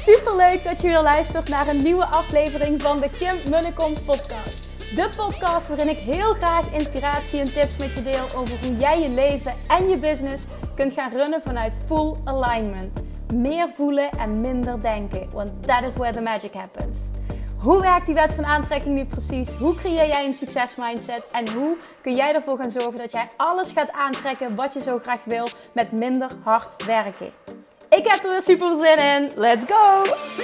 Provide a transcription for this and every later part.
Superleuk dat je weer luistert naar een nieuwe aflevering van de Kim Munnekom podcast. De podcast waarin ik heel graag inspiratie en tips met je deel over hoe jij je leven en je business kunt gaan runnen vanuit full alignment. Meer voelen en minder denken, want that is where the magic happens. Hoe werkt die wet van aantrekking nu precies? Hoe creëer jij een succesmindset? En hoe kun jij ervoor gaan zorgen dat jij alles gaat aantrekken wat je zo graag wil met minder hard werken? Ik heb er weer super zin in. Let's go!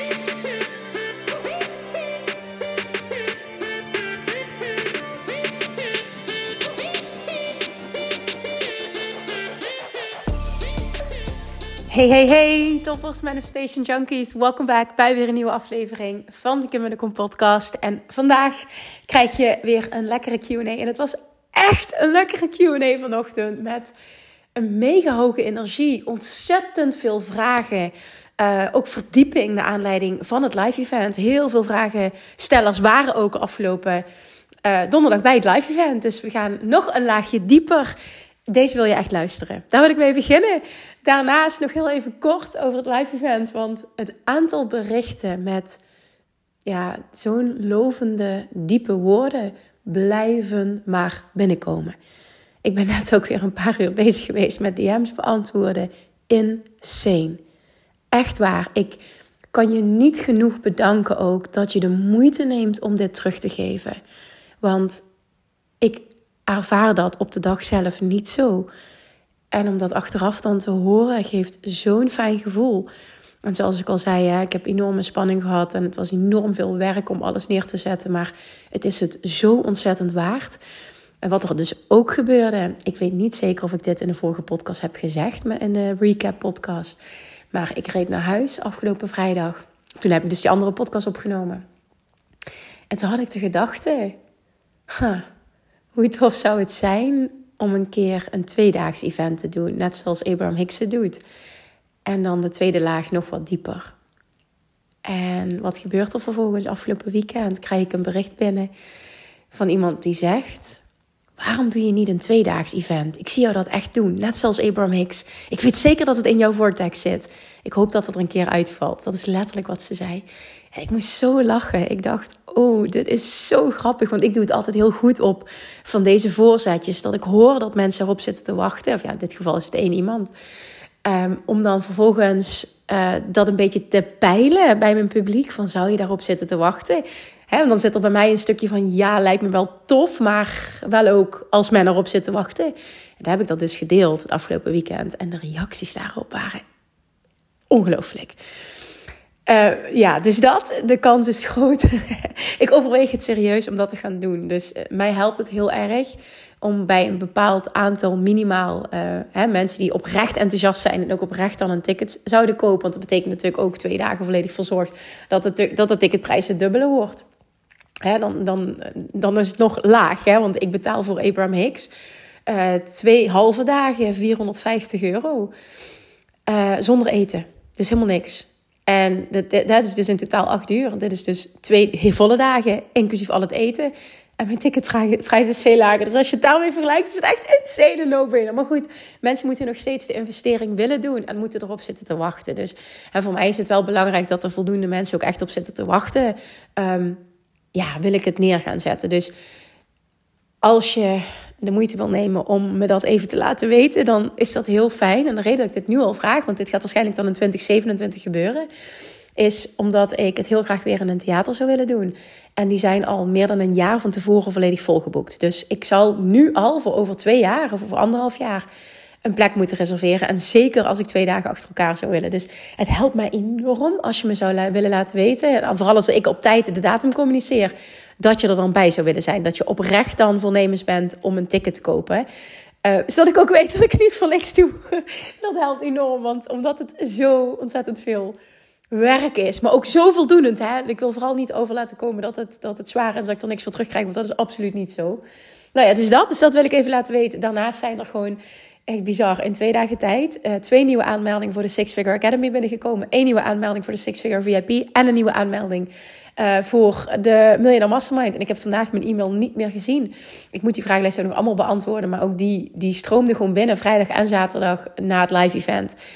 Hey, toppers, Manifestation Junkies. Welkom back bij weer een nieuwe aflevering van de Kim Munnekom podcast. En vandaag krijg je weer een lekkere Q&A. En het was echt een lekkere Q&A vanochtend met een mega hoge energie, ontzettend veel vragen. Ook verdieping naar aanleiding van het live event. Heel veel vragenstellers waren ook afgelopen donderdag bij het live event. Dus we gaan nog een laagje dieper. Deze wil je echt luisteren. Daar wil ik mee beginnen. Daarnaast nog heel even kort over het live event. Want het aantal berichten met zo'n lovende, diepe woorden blijven maar binnenkomen. Ik ben net ook weer een paar uur bezig geweest met DM's beantwoorden. Insane. Echt waar. Ik kan je niet genoeg bedanken ook dat je de moeite neemt om dit terug te geven. Want ik ervaar dat op de dag zelf niet zo. En om dat achteraf dan te horen geeft zo'n fijn gevoel. En zoals ik al zei, ik heb enorme spanning gehad. En het was enorm veel werk om alles neer te zetten. Maar het is het zo ontzettend waard. En wat er dus ook gebeurde. Ik weet niet zeker of ik dit in de vorige podcast heb gezegd. In de recap podcast. Maar ik reed naar huis afgelopen vrijdag. Toen heb ik dus die andere podcast opgenomen. En toen had ik de gedachte. Hoe tof zou het zijn om een keer een 2-daags event te doen. Net zoals Abraham Hicks het doet. En dan de tweede laag nog wat dieper. En wat gebeurt er vervolgens? Afgelopen weekend krijg ik een bericht binnen van iemand die zegt: waarom doe je niet een 2-daags event? Ik zie jou dat echt doen. Net zoals Abraham Hicks. Ik weet zeker dat het in jouw vortex zit. Ik hoop dat het er een keer uitvalt. Dat is letterlijk wat ze zei. En ik moest zo lachen. Ik dacht, dit is zo grappig. Want ik doe het altijd heel goed op van deze voorzetjes. Dat ik hoor dat mensen erop zitten te wachten. Of in dit geval is het één iemand. Om dan vervolgens dat een beetje te peilen bij mijn publiek. Van, zou je daarop zitten te wachten? En dan zit er bij mij een stukje van, lijkt me wel tof. Maar wel ook als men erop zit te wachten. En daar heb ik dat dus gedeeld het afgelopen weekend. En de reacties daarop waren ongelooflijk. Dus de kans is groot. Ik overweeg het serieus om dat te gaan doen. Dus mij helpt het heel erg om bij een bepaald aantal minimaal mensen die oprecht enthousiast zijn en ook oprecht dan een ticket zouden kopen. Want dat betekent natuurlijk ook 2 dagen volledig verzorgd dat de ticketprijs het dubbele wordt. Dan is het nog laag, want ik betaal voor Abraham Hicks 2 halve dagen €450 zonder eten. Dus helemaal niks. En dat is dus in totaal 8 uur. Dit is dus 2 volle dagen, inclusief al het eten. En mijn ticketprijs is veel lager. Dus als je het daarmee vergelijkt, is het echt insane no-brainer. Maar goed, mensen moeten nog steeds de investering willen doen en moeten erop zitten te wachten. Dus voor mij is het wel belangrijk dat er voldoende mensen ook echt op zitten te wachten. Wil ik het neer gaan zetten. Dus als je de moeite wil nemen om me dat even te laten weten, dan is dat heel fijn. En de reden dat ik dit nu al vraag, want dit gaat waarschijnlijk dan in 2027 gebeuren, is omdat ik het heel graag weer in een theater zou willen doen. En die zijn al meer dan een jaar van tevoren volledig volgeboekt. Dus ik zal nu al voor over 2 jaar of over 1,5 jaar een plek moeten reserveren. En zeker als ik 2 dagen achter elkaar zou willen. Dus het helpt mij enorm als je me zou willen laten weten. En vooral als ik op tijd de datum communiceer, dat je er dan bij zou willen zijn. Dat je oprecht dan voornemens bent om een ticket te kopen. Zodat ik ook weet dat ik het niet voor niks doe. Dat helpt enorm, want omdat het zo ontzettend veel werk is. Maar ook zo voldoenend. Ik wil vooral niet over laten komen dat het zwaar is en dat ik er niks voor terugkrijg. Want dat is absoluut niet zo. Dus dat wil ik even laten weten. Daarnaast zijn er gewoon echt bizar in 2 dagen tijd 2 nieuwe aanmeldingen voor de Six Figure Academy binnengekomen. 1 nieuwe aanmelding voor de Six Figure VIP. En een nieuwe aanmelding voor de Millionaire Mastermind. En ik heb vandaag mijn e-mail niet meer gezien. Ik moet die vragenlijst nog allemaal beantwoorden. Maar ook die stroomde gewoon binnen vrijdag en zaterdag na het live event.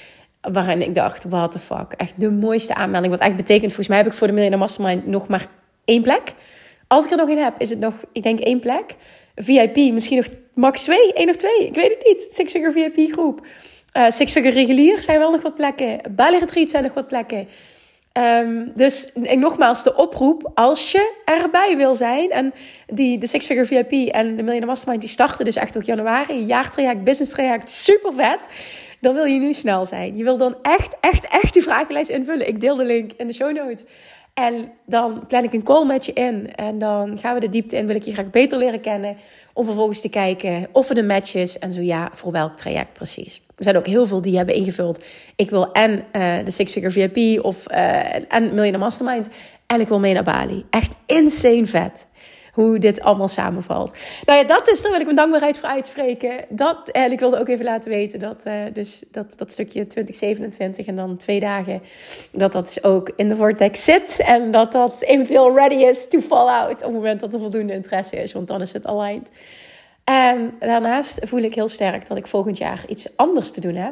waarin ik dacht, what the fuck. Echt de mooiste aanmelding. Wat echt betekent, volgens mij heb ik voor de Millionaire Mastermind nog maar 1 plek. Als ik er nog in heb, is het nog, ik denk 1 plek. VIP, misschien nog max 2, 1 of 2. Ik weet het niet. Six Figure VIP groep. Six Figure regulier zijn wel nog wat plekken. Bali Retreat zijn nog wat plekken. Dus en nogmaals, de oproep, als je erbij wil zijn. En de Six Figure VIP en de Millionaire Mastermind, die starten dus echt ook januari. Jaartraject, business traject, super vet. Dan wil je nu snel zijn. Je wil dan echt die vragenlijst invullen. Ik deel de link in de show notes. En dan plan ik een call met je in. En dan gaan we de diepte in. Wil ik je graag beter leren kennen. Om vervolgens te kijken of er een match is. En zo ja, voor welk traject precies. Er zijn ook heel veel die hebben ingevuld. Ik wil en de Six Figure VIP of en Millionaire Mastermind. En ik wil mee naar Bali. Echt insane vet. Hoe dit allemaal samenvalt. Nou ja, dat is, daar wil ik mijn dankbaarheid voor uitspreken. En ik wilde ook even laten weten dat stukje 2027 en dan 2 dagen, dat dus ook in de vortex zit. En dat eventueel ready is to fall out op het moment dat er voldoende interesse is. Want dan is het aligned. En daarnaast voel ik heel sterk dat ik volgend jaar iets anders te doen heb.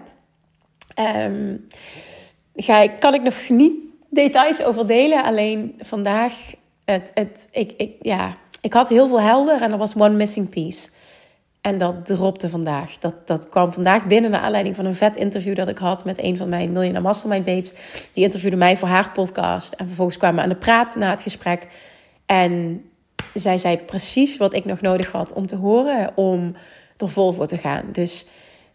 Kan ik nog niet details over delen. Alleen vandaag, ik had heel veel helder en er was one missing piece. En dat dropte vandaag. Dat kwam vandaag binnen naar aanleiding van een vet interview dat ik had met een van mijn Millionaire Mastermind babes. Die interviewde mij voor haar podcast. En vervolgens kwamen we aan de praat na het gesprek. En zij zei precies wat ik nog nodig had om te horen, om er vol voor te gaan. Dus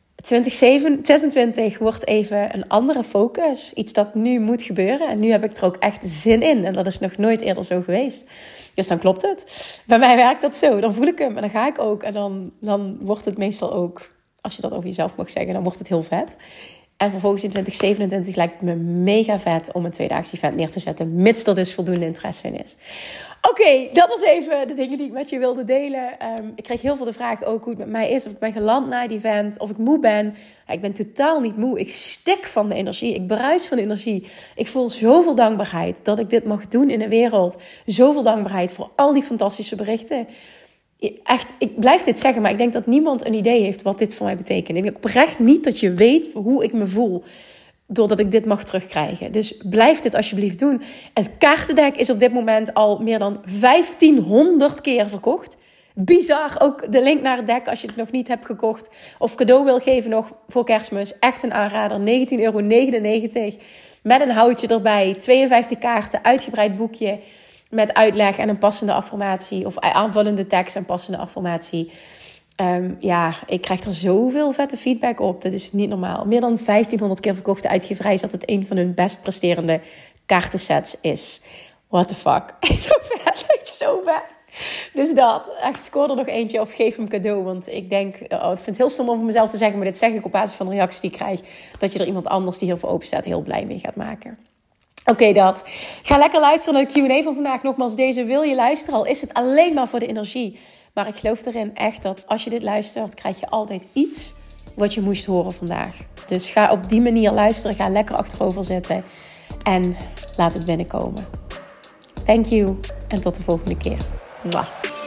2026 wordt even een andere focus. Iets dat nu moet gebeuren. En nu heb ik er ook echt zin in. En dat is nog nooit eerder zo geweest. Dus dan klopt het. Bij mij werkt dat zo. Dan voel ik hem en dan ga ik ook. En dan wordt het meestal ook, als je dat over jezelf mag zeggen, dan wordt het heel vet. En vervolgens in 2027 lijkt het me mega vet om een 2-daags event neer te zetten. Mits er dus voldoende interesse in is. Oké, dat was even de dingen die ik met je wilde delen. Ik kreeg heel veel de vraag ook hoe het met mij is. Of ik ben geland na het event. Of ik moe ben. Ja, ik ben totaal niet moe. Ik stik van de energie. Ik bruis van de energie. Ik voel zoveel dankbaarheid dat ik dit mag doen in de wereld. Zoveel dankbaarheid voor al die fantastische berichten. Echt, ik blijf dit zeggen, maar ik denk dat niemand een idee heeft wat dit voor mij betekent. Ik denk oprecht niet dat je weet hoe ik me voel doordat ik dit mag terugkrijgen. Dus blijf dit alsjeblieft doen. Het kaartendek is op dit moment al meer dan 1500 keer verkocht. Bizar. Ook de link naar het dek als je het nog niet hebt gekocht of cadeau wil geven nog voor Kerstmis. Echt een aanrader. €19,99. Met een houtje erbij. 52 kaarten. Uitgebreid boekje met uitleg en een passende affirmatie. Of aanvullende tekst en passende affirmatie. Ik krijg er zoveel vette feedback op. Dat is niet normaal. Meer dan 1500 keer verkochte uitgeverij is dat het een van hun best presterende kaartensets is. What the fuck. Zo vet. Echt zo vet. Dus dat. Echt, scoor er nog eentje of geef hem cadeau. Want ik denk, ik vind het heel stom over mezelf te zeggen, maar dit zeg ik op basis van de reacties die ik krijg, dat je er iemand anders die heel veel open staat heel blij mee gaat maken. Oké, dat. Ga lekker luisteren naar de Q&A van vandaag. Nogmaals, deze wil je luisteren, al is het alleen maar voor de energie. Maar ik geloof erin echt dat als je dit luistert, krijg je altijd iets wat je moest horen vandaag. Dus ga op die manier luisteren. Ga lekker achterover zitten. En laat het binnenkomen. Thank you. En tot de volgende keer. Mwah.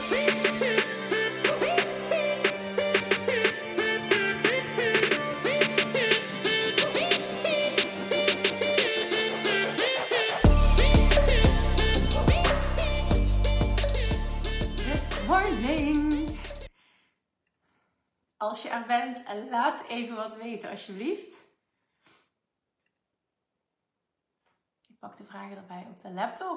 Als je er bent, laat even wat weten alsjeblieft. Ik pak de vragen erbij op de laptop.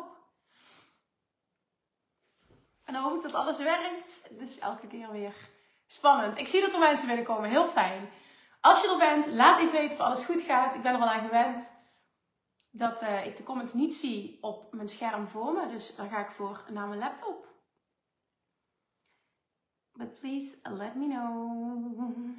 En dan hoop ik dat alles werkt. Dus elke keer weer spannend. Ik zie dat er mensen binnenkomen. Heel fijn. Als je er bent, laat even weten of alles goed gaat. Ik ben er al aan gewend dat ik de comments niet zie op mijn scherm voor me. Dus dan ga ik voor naar mijn laptop. But please let me know.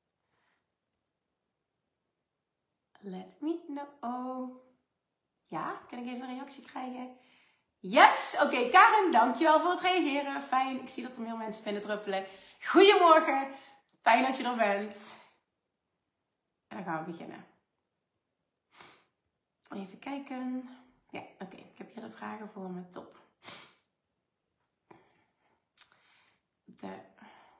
Let me know. Ja, kan ik even een reactie krijgen? Yes! Oké, Karen, dankjewel voor het reageren. Fijn, ik zie dat er meer mensen binnendruppelen. Goedemorgen, fijn dat je er bent. En dan gaan we beginnen. Even kijken. Ja, oké, ik heb hier de vragen voor me. Top.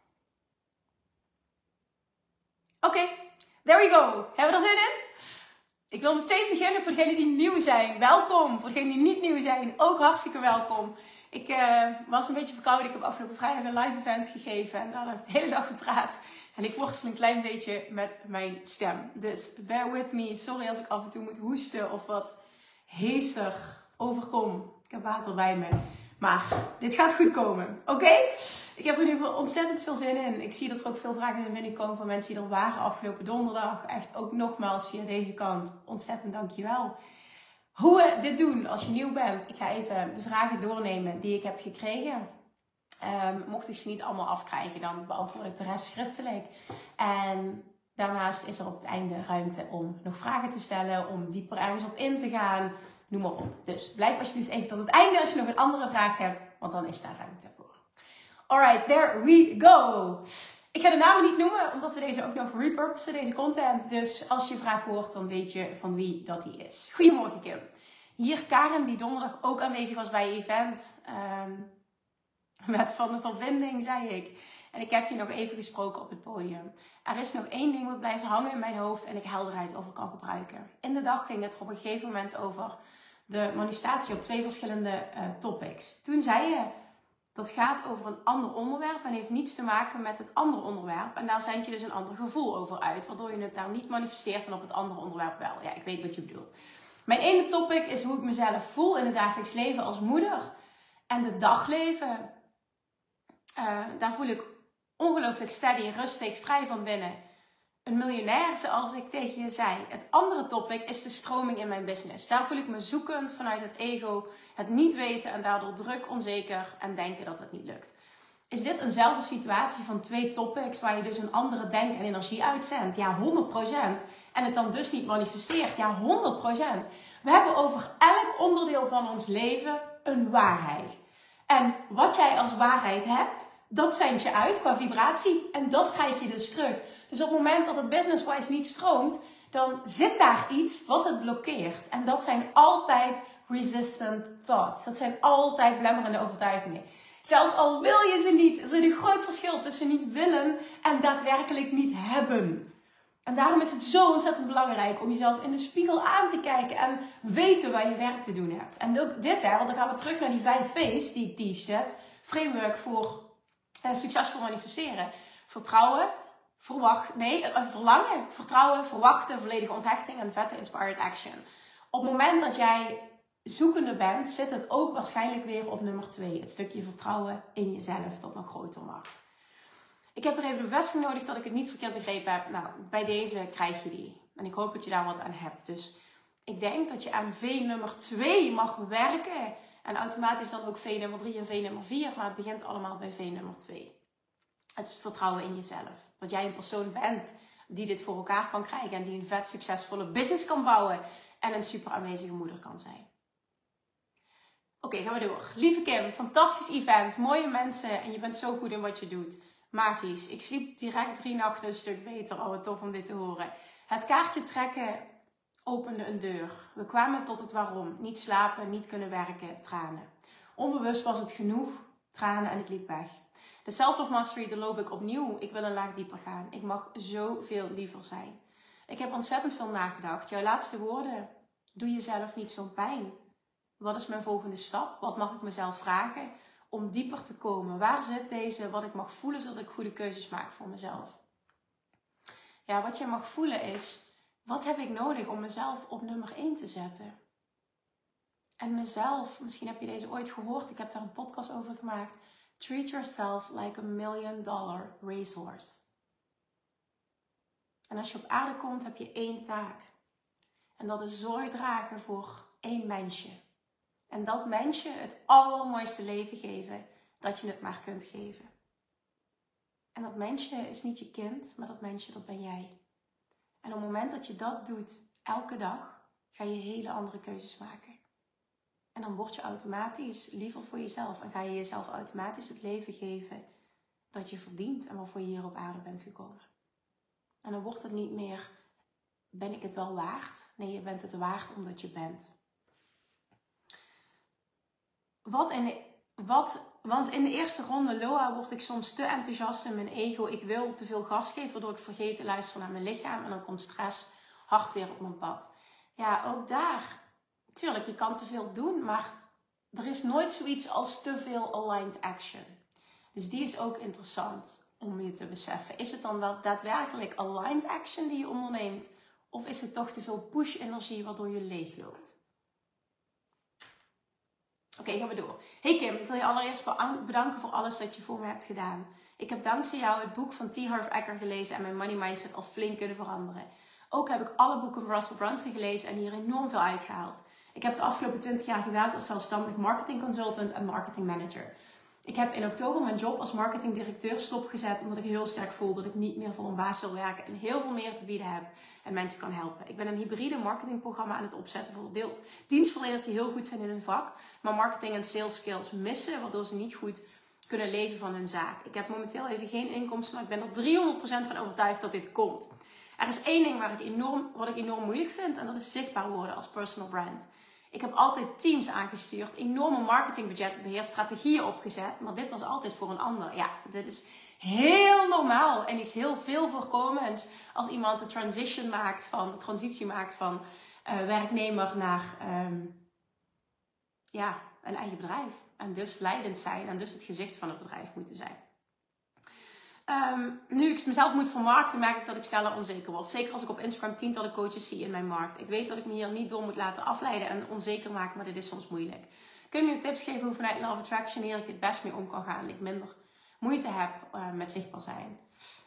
Oké, there we go. Hebben we er zin in? Ik wil meteen beginnen voor degenen die nieuw zijn. Welkom. Voor degenen die niet nieuw zijn, ook hartstikke welkom. Ik was een beetje verkouden. Ik heb afgelopen vrijdag een live event gegeven. En daar heb ik de hele dag gepraat. En ik worstel een klein beetje met mijn stem. Dus bear with me. Sorry als ik af en toe moet hoesten of wat heeser overkom. Ik heb water bij me. Maar dit gaat goed komen. Oké? Ik heb er in ieder geval ontzettend veel zin in. Ik zie dat er ook veel vragen zijn binnenkomen van mensen die er waren afgelopen donderdag. Echt ook nogmaals via deze kant. Ontzettend dankjewel. Hoe we dit doen als je nieuw bent. Ik ga even de vragen doornemen die ik heb gekregen. Mocht ik ze niet allemaal afkrijgen, dan beantwoord ik de rest schriftelijk. En daarnaast is er op het einde ruimte om nog vragen te stellen. Om dieper ergens op in te gaan. Noem maar op. Dus blijf alsjeblieft even tot het einde als je nog een andere vraag hebt. Want dan is daar ruimte voor. Alright, there we go. Ik ga de namen niet noemen, omdat we deze ook nog repurposen, deze content. Dus als je vraag hoort, dan weet je van wie dat die is. Goedemorgen Kim. Hier Karen, die donderdag ook aanwezig was bij je event. Met Van de Verbinding, zei ik. En ik heb je nog even gesproken op het podium. Er is nog één ding wat blijft hangen in mijn hoofd en ik helderheid over kan gebruiken. In de dag ging het er op een gegeven moment over de manifestatie op 2 verschillende topics. Toen zei je, dat gaat over een ander onderwerp en heeft niets te maken met het andere onderwerp. En daar zend je dus een ander gevoel over uit, waardoor je het daar niet manifesteert en op het andere onderwerp wel. Ja, ik weet wat je bedoelt. Mijn ene topic is hoe ik mezelf voel in het dagelijks leven als moeder. En het dagleven, daar voel ik ongelooflijk steady, rustig, vrij van binnen. Een miljonair, zoals ik tegen je zei. Het andere topic is de stroming in mijn business. Daar voel ik me zoekend vanuit het ego, het niet weten en daardoor druk, onzeker en denken dat het niet lukt. Is dit eenzelfde situatie van 2 topics waar je dus een andere denk en energie uitzendt? Ja, 100%. En het dan dus niet manifesteert? Ja, 100%. We hebben over elk onderdeel van ons leven een waarheid. En wat jij als waarheid hebt, dat zend je uit qua vibratie en dat krijg je dus terug. Dus op het moment dat het business-wise niet stroomt, dan zit daar iets wat het blokkeert. En dat zijn altijd resistant thoughts. Dat zijn altijd belemmerende overtuigingen. Zelfs al wil je ze niet, er is een groot verschil tussen niet willen en daadwerkelijk niet hebben. En daarom is het zo ontzettend belangrijk om jezelf in de spiegel aan te kijken en weten waar je werk te doen hebt. En ook dit, want dan gaan we terug naar die 5 V's die ik teach. Framework voor succesvol manifesteren. Vertrouwen. Verlangen, vertrouwen, verwachten, volledige onthechting en vette inspired action. Op het moment dat jij zoekende bent, zit het ook waarschijnlijk weer op nummer 2. Het stukje vertrouwen in jezelf dat nog groter mag. Ik heb er even de bevestiging nodig dat ik het niet verkeerd begrepen heb. Nou, bij deze krijg je die. En ik hoop dat je daar wat aan hebt. Dus ik denk dat je aan V nummer 2 mag werken. En automatisch dan ook V nummer 3 en V nummer 4. Maar het begint allemaal bij V nummer 2. Het is vertrouwen in jezelf. Dat jij een persoon bent die dit voor elkaar kan krijgen. En die een vet succesvolle business kan bouwen. En een super aanwezige moeder kan zijn. Oké, gaan we door. Lieve Kim, fantastisch event. Mooie mensen. En je bent zo goed in wat je doet. Magisch. Ik sliep direct 3 nachten een stuk beter. Oh, wat tof om dit te horen. Het kaartje trekken opende een deur. We kwamen tot het waarom. Niet slapen, niet kunnen werken, tranen. Onbewust was het genoeg. Tranen en ik liep weg. De Self-Love Mastery, daar loop ik opnieuw. Ik wil een laag dieper gaan. Ik mag zoveel liever zijn. Ik heb ontzettend veel nagedacht. Jouw laatste woorden. Doe jezelf niet zo'n pijn. Wat is mijn volgende stap? Wat mag ik mezelf vragen om dieper te komen? Waar zit deze wat ik mag voelen zodat ik goede keuzes maak voor mezelf? Ja, wat je mag voelen is, wat heb ik nodig om mezelf op nummer 1 te zetten? En mezelf, misschien heb je deze ooit gehoord. Ik heb daar een podcast over gemaakt. Treat yourself like $1 million racehorse. En als je op aarde komt, heb je 1 taak. En dat is zorg dragen voor 1 mensje. En dat mensje het allermooiste leven geven dat je het maar kunt geven. En dat mensje is niet je kind, maar dat mensje, dat ben jij. En op het moment dat je dat doet, elke dag, ga je hele andere keuzes maken. En dan word je automatisch liever voor jezelf. En ga je jezelf automatisch het leven geven dat je verdient en waarvoor je hier op aarde bent gekomen. En dan wordt het niet meer, ben ik het wel waard? Nee, je bent het waard omdat je bent. Want in de eerste ronde Loa word ik soms te enthousiast in mijn ego. Ik wil te veel gas geven, waardoor ik vergeet te luisteren naar mijn lichaam. En dan komt stress hard weer op mijn pad. ja, ook daar, tuurlijk, je kan te veel doen, maar er is nooit zoiets als te veel aligned action. Dus die is ook interessant om je te beseffen. Is het dan wel daadwerkelijk aligned action die je onderneemt? Of is het toch te veel push-energie waardoor je leegloopt? Oké, gaan we door. Hey Kim, ik wil je allereerst bedanken voor alles dat je voor me hebt gedaan. Ik heb dankzij jou het boek van T. Harv Eker gelezen en mijn money mindset al flink kunnen veranderen. Ook heb ik alle boeken van Russell Brunson gelezen en hier enorm veel uitgehaald. Ik heb de afgelopen 20 jaar gewerkt als zelfstandig marketing consultant en marketing manager. Ik heb in oktober mijn job als marketingdirecteur stopgezet omdat ik heel sterk voel dat ik niet meer voor een baas wil werken en heel veel meer te bieden heb en mensen kan helpen. Ik ben een hybride marketingprogramma aan het opzetten voor dienstverleners die heel goed zijn in hun vak, maar marketing en sales skills missen, waardoor ze niet goed kunnen leven van hun zaak. Ik heb momenteel even geen inkomsten, maar ik ben er 300% van overtuigd dat dit komt. Er is één ding wat ik enorm moeilijk vind en dat is zichtbaar worden als personal brand. Ik heb altijd teams aangestuurd, enorme marketingbudgetten beheerd, strategieën opgezet. Maar dit was altijd voor een ander. Ja, dit is heel normaal en iets heel veel voorkomends als iemand de transitie maakt van werknemer naar een eigen bedrijf. En dus leidend zijn en dus het gezicht van het bedrijf moeten zijn. Nu ik mezelf moet vermarkten, merk ik dat ik sneller onzeker word. Zeker als ik op Instagram tientallen coaches zie in mijn markt. Ik weet dat ik me hier niet door moet laten afleiden en onzeker maken, maar dit is soms moeilijk. Kun je me tips geven hoe vanuit Law of Attraction hier ik het best mee om kan gaan en ik minder moeite heb met zichtbaar zijn?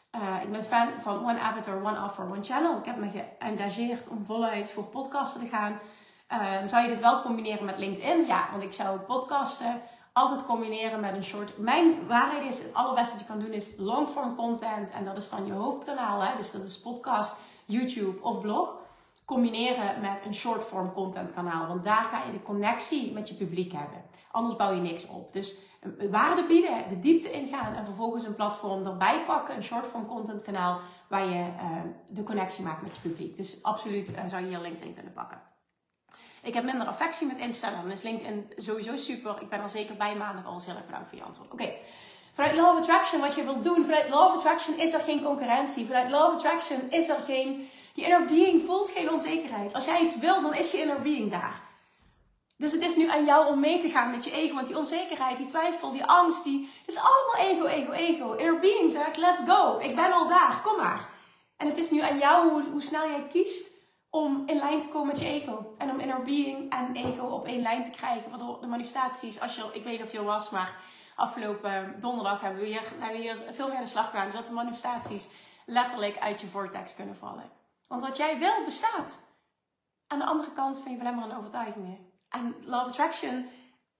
Ik ben fan van One Avatar, One Offer, One Channel. Ik heb me geëngageerd om voluit voor podcasten te gaan. Zou je dit wel combineren met LinkedIn? Ja, want ik zou podcasten altijd combineren met een short. Mijn waarheid is, het allerbeste wat je kan doen is long-form content. En dat is dan je hoofdkanaal. Hè? Dus dat is podcast, YouTube of blog. Combineren met een short-form content kanaal. Want daar ga je de connectie met je publiek hebben. Anders bouw je niks op. Dus waarde bieden, de diepte ingaan en vervolgens een platform erbij pakken. Een short-form content kanaal waar je de connectie maakt met je publiek. Dus absoluut zou je hier LinkedIn kunnen pakken. Ik heb minder affectie met Insta, dan is LinkedIn sowieso super. Ik ben er zeker bij maandag al. Heel erg bedankt voor je antwoord. Oké. Vanuit Law of Attraction, wat je wilt doen. Vanuit Law of Attraction is er geen concurrentie. Vanuit Law of Attraction is er geen... Je inner being voelt geen onzekerheid. Als jij iets wil, dan is je inner being daar. Dus het is nu aan jou om mee te gaan met je ego. Want die onzekerheid, die twijfel, die angst, het is allemaal ego. Inner being zegt, let's go. Ik ben al daar, kom maar. En het is nu aan jou hoe snel jij kiest om in lijn te komen met je ego. En om inner being en ego op één lijn te krijgen. Waardoor de manifestaties, ik weet niet of je er was, maar afgelopen donderdag zijn we hier veel meer aan de slag gegaan. Zodat de manifestaties letterlijk uit je vortex kunnen vallen. Want wat jij wil, bestaat. Aan de andere kant van je belemmerende overtuigingen. En Law of Attraction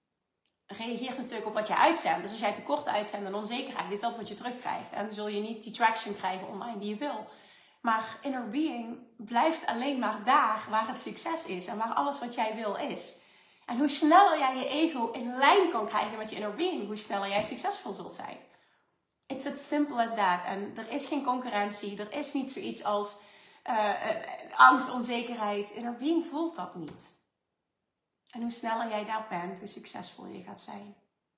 reageert natuurlijk op wat je uitzendt. Dus als jij tekort uitzendt en onzekerheid, is dat wat je terugkrijgt. En dan zul je niet die traction krijgen online die je wil. Maar inner being blijft alleen maar daar waar het succes is. En waar alles wat jij wil is. En hoe sneller jij je ego in lijn kan krijgen met je inner being, hoe sneller jij succesvol zult zijn. It's as simple as that. En er is geen concurrentie. Er is niet zoiets als angst, onzekerheid. Inner being voelt dat niet. En hoe sneller jij daar bent, hoe succesvol je gaat zijn.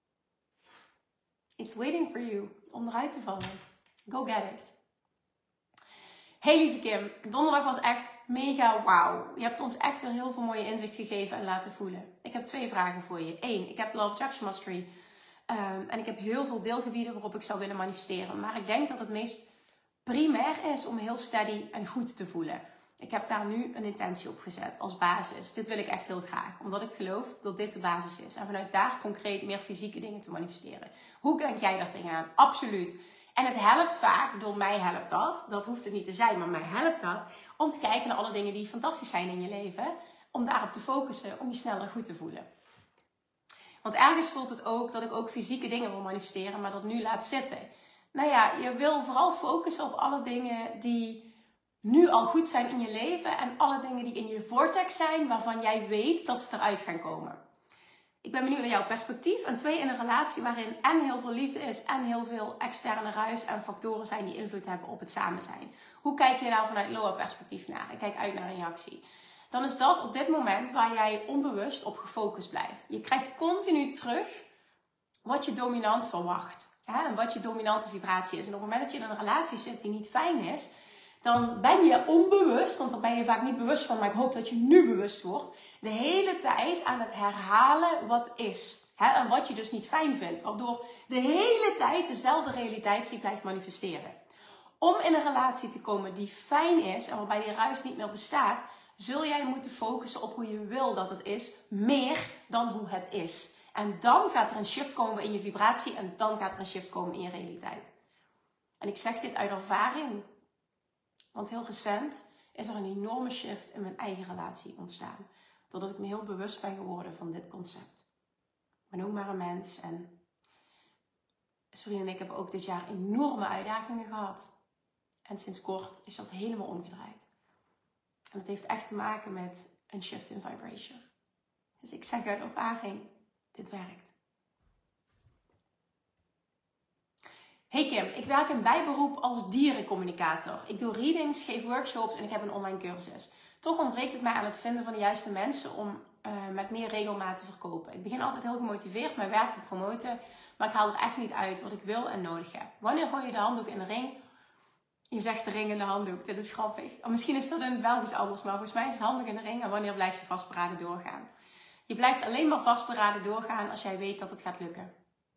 It's waiting for you om eruit te vallen. Go get it. Hey lieve Kim, donderdag was echt mega wauw. Je hebt ons echt weer heel veel mooie inzicht gegeven en laten voelen. Ik heb 2 vragen voor je. 1, ik heb Law of Attraction Mastery. En ik heb heel veel deelgebieden waarop ik zou willen manifesteren. Maar ik denk dat het meest primair is om me heel steady en goed te voelen. Ik heb daar nu een intentie op gezet als basis. Dit wil ik echt heel graag. Omdat ik geloof dat dit de basis is. En vanuit daar concreet meer fysieke dingen te manifesteren. Hoe kijk jij daar tegenaan? Absoluut. En het helpt vaak, door mij helpt dat. Dat hoeft het niet te zijn, maar mij helpt dat. Om te kijken naar alle dingen die fantastisch zijn in je leven. Om daarop te focussen, om je sneller goed te voelen. Want ergens voelt het ook dat ik ook fysieke dingen wil manifesteren, maar dat nu laat zitten. Nou ja, je wil vooral focussen op alle dingen die nu al goed zijn in je leven. En alle dingen die in je vortex zijn, waarvan jij weet dat ze eruit gaan komen. Ik ben benieuwd naar jouw perspectief. En 2, in een relatie waarin en heel veel liefde is en heel veel externe ruis en factoren zijn die invloed hebben op het samen zijn. Hoe kijk je daar vanuit Loa perspectief naar? Ik kijk uit naar een reactie. Dan is dat op dit moment waar jij onbewust op gefocust blijft. Je krijgt continu terug wat je dominant verwacht. En wat je dominante vibratie is. En op het moment dat je in een relatie zit die niet fijn is, dan ben je onbewust, want daar ben je vaak niet bewust van, maar ik hoop dat je nu bewust wordt, de hele tijd aan het herhalen wat is. En wat je dus niet fijn vindt, waardoor de hele tijd dezelfde realiteit zich blijft manifesteren. Om in een relatie te komen die fijn is en waarbij die ruis niet meer bestaat, zul jij moeten focussen op hoe je wil dat het is, meer dan hoe het is. En dan gaat er een shift komen in je vibratie en dan gaat er een shift komen in je realiteit. En ik zeg dit uit ervaring, want heel recent is er een enorme shift in mijn eigen relatie ontstaan. Doordat ik me heel bewust ben geworden van dit concept. Ik ben ook maar een mens en Sorien en ik hebben ook dit jaar enorme uitdagingen gehad. En sinds kort is dat helemaal omgedraaid. En dat heeft echt te maken met een shift in vibration. Dus ik zeg uit ervaring, dit werkt. Hey Kim, ik werk in bijberoep als dierencommunicator. Ik doe readings, geef workshops en ik heb een online cursus. Toch ontbreekt het mij aan het vinden van de juiste mensen om met meer regelmaat te verkopen. Ik begin altijd heel gemotiveerd mijn werk te promoten, maar ik haal er echt niet uit wat ik wil en nodig heb. Wanneer gooi je de handdoek in de ring? Je zegt de ring in de handdoek, dit is grappig. Of misschien is dat in het Belgisch anders, maar volgens mij is het handdoek in de ring en wanneer blijf je vastberaden doorgaan? Je blijft alleen maar vastberaden doorgaan als jij weet dat het gaat lukken.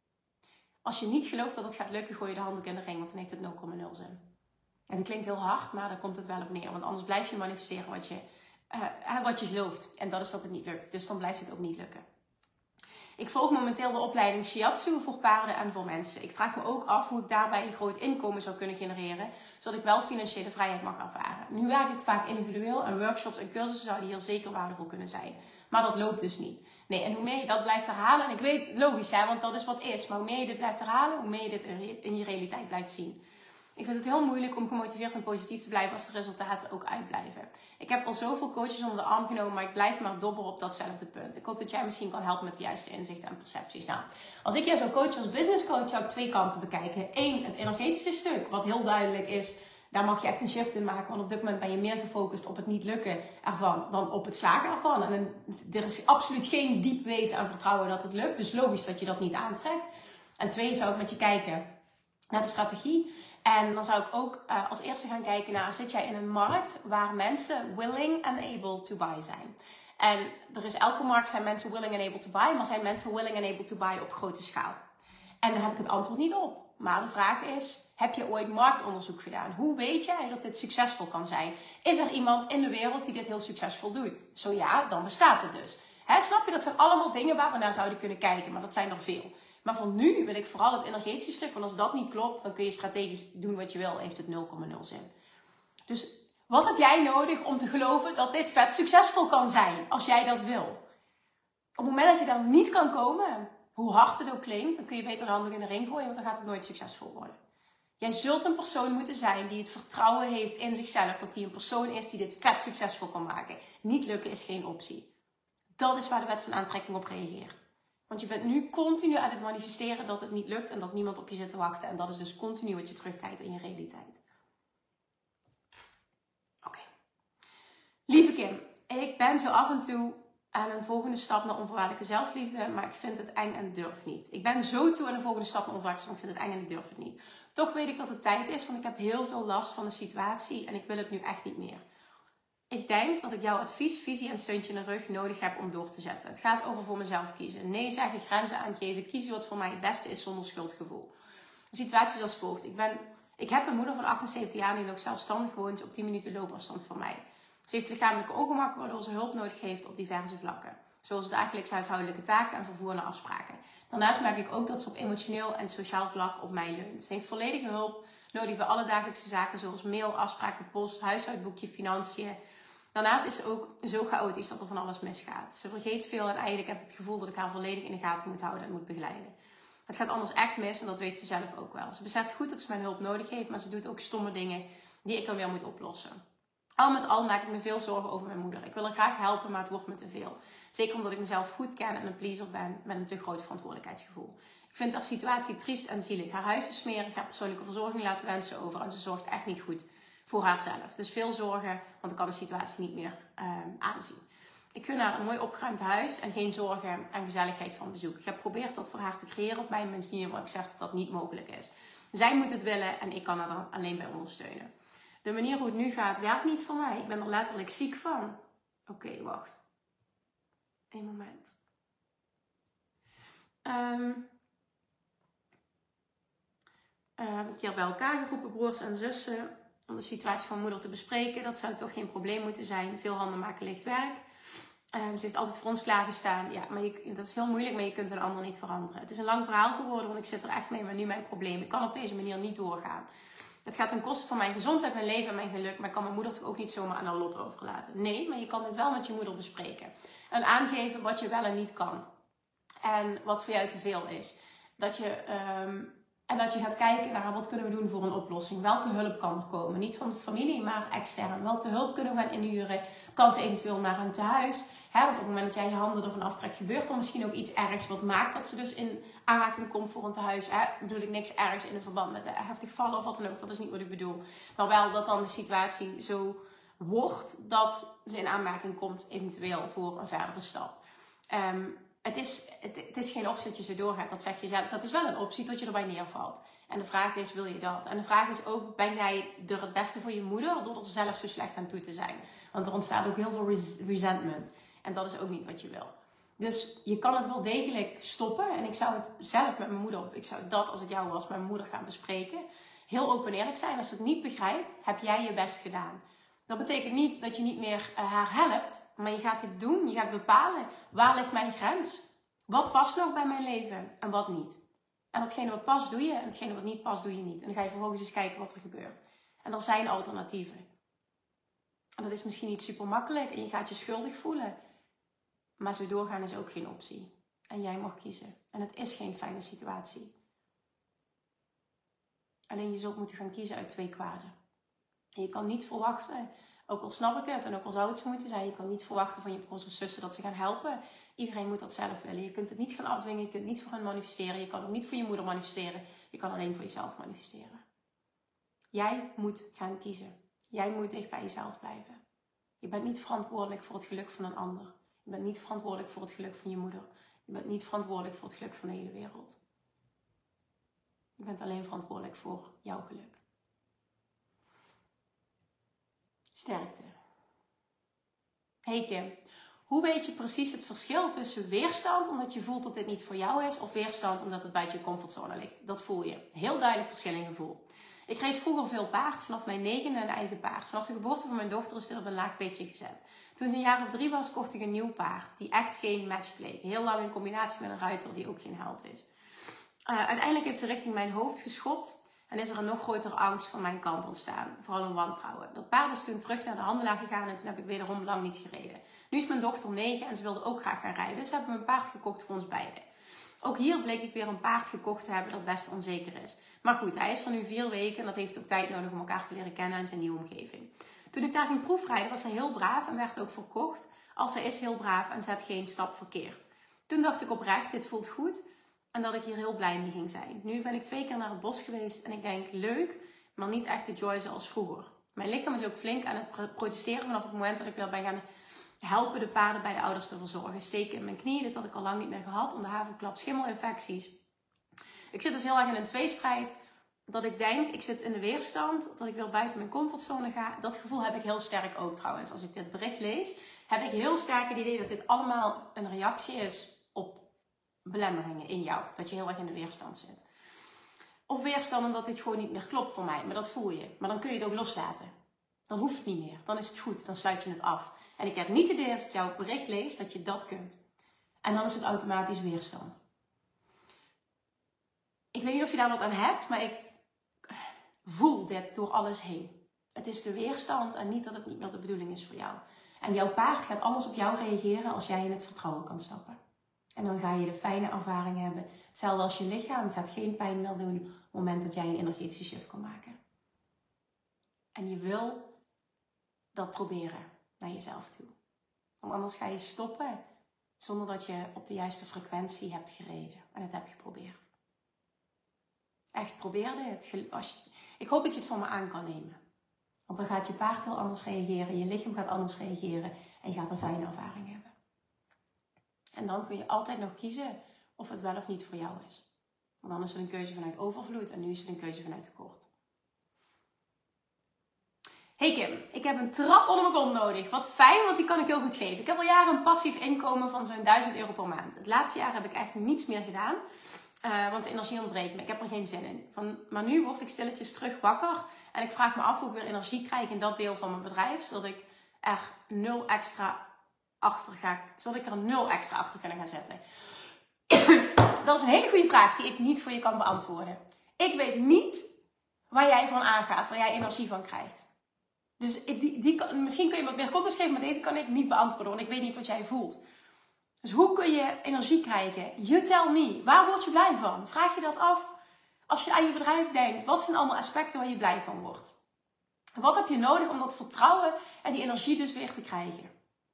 Als je niet gelooft dat het gaat lukken, gooi je de handdoek in de ring, want dan heeft het 0,0 zin. En dat klinkt heel hard, maar daar komt het wel op neer. Want anders blijf je manifesteren wat je gelooft. En dat is dat het niet lukt. Dus dan blijft het ook niet lukken. Ik volg momenteel de opleiding Shiatsu voor paarden en voor mensen. Ik vraag me ook af hoe ik daarbij een groot inkomen zou kunnen genereren, zodat ik wel financiële vrijheid mag ervaren. Nu werk ik vaak individueel en workshops en cursussen zouden hier zeker waardevol kunnen zijn. Maar dat loopt dus niet. Nee, en hoe meer je dat blijft herhalen, en ik weet, logisch hè, want dat is wat is. Maar hoe meer je dit blijft herhalen, hoe meer je dit in je realiteit blijft zien. Ik vind het heel moeilijk om gemotiveerd en positief te blijven als de resultaten ook uitblijven. Ik heb al zoveel coaches onder de arm genomen, maar ik blijf maar dobberen op datzelfde punt. Ik hoop dat jij misschien kan helpen met de juiste inzichten en percepties. Nou, als ik jou zou coachen als business coach, zou ik twee kanten bekijken. Eén, het energetische stuk, wat heel duidelijk is. Daar mag je echt een shift in maken, want op dit moment ben je meer gefocust op het niet lukken ervan dan op het slagen ervan. En er is absoluut geen diep weten en vertrouwen dat het lukt, dus logisch dat je dat niet aantrekt. En twee, zou ik met je kijken naar de strategie. En dan zou ik ook als eerste gaan kijken naar, zit jij in een markt waar mensen willing and able to buy zijn? En er is elke markt zijn mensen willing and able to buy, maar zijn mensen willing and able to buy op grote schaal? En daar heb ik het antwoord niet op. Maar de vraag is, heb je ooit marktonderzoek gedaan? Hoe weet jij dat dit succesvol kan zijn? Is er iemand in de wereld die dit heel succesvol doet? Zo ja, dan bestaat het dus. Snap je, dat zijn allemaal dingen waar we naar zouden kunnen kijken, maar dat zijn er veel. Maar voor nu wil ik vooral het energetische stuk, want als dat niet klopt, dan kun je strategisch doen wat je wil, heeft het 0,0 zin. Dus wat heb jij nodig om te geloven dat dit vet succesvol kan zijn, als jij dat wil? Op het moment dat je daar niet kan komen, hoe hard het ook klinkt, dan kun je beter de handdoek in de ring gooien, want dan gaat het nooit succesvol worden. Jij zult een persoon moeten zijn die het vertrouwen heeft in zichzelf, dat die een persoon is die dit vet succesvol kan maken. Niet lukken is geen optie. Dat is waar de wet van aantrekking op reageert. Want je bent nu continu aan het manifesteren dat het niet lukt en dat niemand op je zit te wachten. En dat is dus continu wat je terugkijkt in je realiteit. Oké. Lieve Kim, ik ben zo af en toe aan een volgende stap naar onvoorwaardelijke zelfliefde, maar ik vind het eng en durf niet. Ik ben zo toe aan de volgende stap naar onvoorwaardelijke, maar ik vind het eng en ik durf het niet. Toch weet ik dat het tijd is, want ik heb heel veel last van de situatie en ik wil het nu echt niet meer. Ik denk dat ik jouw advies, visie en steuntje in de rug nodig heb om door te zetten. Het gaat over voor mezelf kiezen. Nee zeggen, grenzen aangeven, kiezen wat voor mij het beste is zonder schuldgevoel. De situatie is als volgt. Ik heb een moeder van 78 jaar die nog zelfstandig woont op 10 minuten loopafstand van mij. Ze heeft lichamelijke ongemak waardoor ze hulp nodig heeft op diverse vlakken. Zoals dagelijks huishoudelijke taken en vervoer naar afspraken. Daarnaast merk ik ook dat ze op emotioneel en sociaal vlak op mij leunt. Ze heeft volledige hulp nodig bij alle dagelijkse zaken zoals mail, afspraken, post, huishoudboekje, financiën. Daarnaast is ze ook zo chaotisch dat er van alles misgaat. Ze vergeet veel en eigenlijk heb ik het gevoel dat ik haar volledig in de gaten moet houden en moet begeleiden. Het gaat anders echt mis en dat weet ze zelf ook wel. Ze beseft goed dat ze mijn hulp nodig heeft, maar ze doet ook stomme dingen die ik dan weer moet oplossen. Al met al maak ik me veel zorgen over mijn moeder. Ik wil haar graag helpen, maar het wordt me te veel. Zeker omdat ik mezelf goed ken en een pleaser ben met een te groot verantwoordelijkheidsgevoel. Ik vind haar situatie triest en zielig. Haar huis is smerig, haar persoonlijke verzorging laat de wensen over en ze zorgt echt niet goed voor haarzelf. Dus veel zorgen, want ik kan de situatie niet meer aanzien. Ik gun haar een mooi opgeruimd huis en geen zorgen en gezelligheid van bezoek. Ik heb geprobeerd dat voor haar te creëren op mijn manier, maar ik zeg dat dat niet mogelijk is. Zij moet het willen en ik kan haar er alleen bij ondersteunen. De manier hoe het nu gaat, werkt niet voor mij. Ik ben er letterlijk ziek van. Oké, wacht. Eén moment. Heb ik hier bij elkaar geroepen, broers en zussen, om de situatie van moeder te bespreken. Dat zou toch geen probleem moeten zijn. Veel handen maken licht werk. Ze heeft altijd voor ons klaargestaan. Ja, maar dat is heel moeilijk, maar je kunt een ander niet veranderen. Het is een lang verhaal geworden, want ik zit er echt mee, maar nu mijn probleem. Ik kan op deze manier niet doorgaan. Het gaat ten koste van mijn gezondheid, mijn leven en mijn geluk. Maar ik kan mijn moeder toch ook niet zomaar aan haar lot overlaten. Nee, maar je kan dit wel met je moeder bespreken. En aangeven wat je wel en niet kan. En wat voor jou te veel is. Dat je gaat kijken naar wat kunnen we doen voor een oplossing. Welke hulp kan er komen? Niet van de familie, maar extern. Welke hulp kunnen we gaan inhuren? Kan ze eventueel naar een tehuis? Want op het moment dat jij je handen ervan aftrekt, gebeurt er misschien ook iets ergs wat maakt dat ze dus in aanraking komt voor een tehuis. Bedoel ik niks ergs in een verband met heftig vallen of wat dan ook. Dat is niet wat ik bedoel. Maar wel dat dan de situatie zo wordt dat ze in aanmerking komt eventueel voor een verdere stap. Het is geen optie dat je zo doorgaat, dat zeg je zelf. Dat is wel een optie tot je erbij neervalt. En de vraag is, wil je dat? En de vraag is ook, ben jij er het beste voor je moeder door er zelf zo slecht aan toe te zijn? Want er ontstaat ook heel veel resentment. En dat is ook niet wat je wil. Dus je kan het wel degelijk stoppen. En ik zou het zelf met mijn moeder, ik zou dat als het jou was, met mijn moeder gaan bespreken. Heel open en eerlijk zijn. Als ze het niet begrijpt, heb jij je best gedaan. Dat betekent niet dat je niet meer haar helpt. Maar je gaat het doen. Je gaat bepalen, waar ligt mijn grens? Wat past nog bij mijn leven en wat niet? En datgene wat past, doe je. En datgene wat niet past, doe je niet. En dan ga je vervolgens eens kijken wat er gebeurt. En er zijn alternatieven. En dat is misschien niet super makkelijk. En je gaat je schuldig voelen. Maar zo doorgaan is ook geen optie. En jij mag kiezen. En het is geen fijne situatie. Alleen je zult moeten gaan kiezen uit 2 kwaden. En je kan niet verwachten, ook al snap ik het en ook al zou het zo moeten zijn, je kan niet verwachten van je broers of zussen dat ze gaan helpen. Iedereen moet dat zelf willen. Je kunt het niet gaan afdwingen, je kunt niet voor hen manifesteren. Je kan ook niet voor je moeder manifesteren. Je kan alleen voor jezelf manifesteren. Jij moet gaan kiezen. Jij moet dicht bij jezelf blijven. Je bent niet verantwoordelijk voor het geluk van een ander. Je bent niet verantwoordelijk voor het geluk van je moeder. Je bent niet verantwoordelijk voor het geluk van de hele wereld. Je bent alleen verantwoordelijk voor jouw geluk. Sterkte. Hey Kim, hoe weet je precies het verschil tussen weerstand omdat je voelt dat dit niet voor jou is of weerstand omdat het buiten je comfortzone ligt? Dat voel je. Heel duidelijk verschil in gevoel. Ik reed vroeger veel paard, vanaf mijn 9e een eigen paard. Vanaf de geboorte van mijn dochter is dit op een laag pitje gezet. Toen ze een jaar of 3 was, kocht ik een nieuw paard die echt geen match bleek. Heel lang in combinatie met een ruiter die ook geen held is. Uiteindelijk heeft ze richting mijn hoofd geschopt. En is er een nog grotere angst van mijn kant ontstaan. Vooral een wantrouwen. Dat paard is toen terug naar de handelaar gegaan en toen heb ik wederom lang niet gereden. Nu is mijn dochter 9 en ze wilde ook graag gaan rijden. Dus hebben we een paard gekocht voor ons beiden. Ook hier bleek ik weer een paard gekocht te hebben dat best onzeker is. Maar goed, hij is er nu 4 weken en dat heeft ook tijd nodig om elkaar te leren kennen in zijn nieuwe omgeving. Toen ik daar ging proefrijden was hij heel braaf en werd ook verkocht. Als hij is heel braaf en zet geen stap verkeerd. Toen dacht ik oprecht, dit voelt goed. En dat ik hier heel blij mee ging zijn. Nu ben ik 2 keer naar het bos geweest en ik denk leuk, maar niet echt de joy zoals vroeger. Mijn lichaam is ook flink aan het protesteren vanaf het moment dat ik weer ben gaan helpen de paarden bij de ouders te verzorgen. Steken in mijn knie, dit had ik al lang niet meer gehad, om de haverklap schimmelinfecties. Ik zit dus heel erg in een tweestrijd. Dat ik denk, ik zit in de weerstand, dat ik weer buiten mijn comfortzone ga. Dat gevoel heb ik heel sterk ook trouwens. Als ik dit bericht lees, heb ik heel sterk het idee dat dit allemaal een reactie is op belemmeringen in jou. Dat je heel erg in de weerstand zit. Of weerstand omdat dit gewoon niet meer klopt voor mij. Maar dat voel je. Maar dan kun je het ook loslaten. Dan hoeft het niet meer. Dan is het goed. Dan sluit je het af. En ik heb niet het idee als ik jouw bericht lees dat je dat kunt. En dan is het automatisch weerstand. Ik weet niet of je daar wat aan hebt. Maar ik voel dit door alles heen. Het is de weerstand en niet dat het niet meer de bedoeling is voor jou. En jouw paard gaat anders op jou reageren als jij in het vertrouwen kan stappen. En dan ga je de fijne ervaring hebben. Hetzelfde als je lichaam gaat geen pijn meer doen op het moment dat jij een energetische shift kan maken. En je wil dat proberen naar jezelf toe. Want anders ga je stoppen zonder dat je op de juiste frequentie hebt gereden. En het hebt geprobeerd. Echt, probeer dit. Ik hoop dat je het van me aan kan nemen. Want dan gaat je paard heel anders reageren. Je lichaam gaat anders reageren. En je gaat een fijne ervaring hebben. En dan kun je altijd nog kiezen of het wel of niet voor jou is. Want dan is het een keuze vanuit overvloed en nu is het een keuze vanuit tekort. Hey Kim, ik heb een trap onder mijn kont nodig. Wat fijn, want die kan ik heel goed geven. Ik heb al jaren een passief inkomen van zo'n €1000 per maand. Het laatste jaar heb ik echt niets meer gedaan. Want de energie ontbreekt me. Ik heb er geen zin in. Maar nu word ik stilletjes terug wakker. En ik vraag me af hoe ik weer energie krijg in dat deel van mijn bedrijf. Zodat ik er 0 extra achter ga. Zodat ik er 0 extra achter kan gaan zetten. Dat is een hele goede vraag die ik niet voor je kan beantwoorden. Ik weet niet waar jij van aangaat. Waar jij energie van krijgt. Dus misschien kun je wat meer context geven. Maar deze kan ik niet beantwoorden. Want ik weet niet wat jij voelt. Dus hoe kun je energie krijgen? You tell me. Waar word je blij van? Vraag je dat af als je aan je bedrijf denkt. Wat zijn allemaal aspecten waar je blij van wordt? Wat heb je nodig om dat vertrouwen en die energie dus weer te krijgen?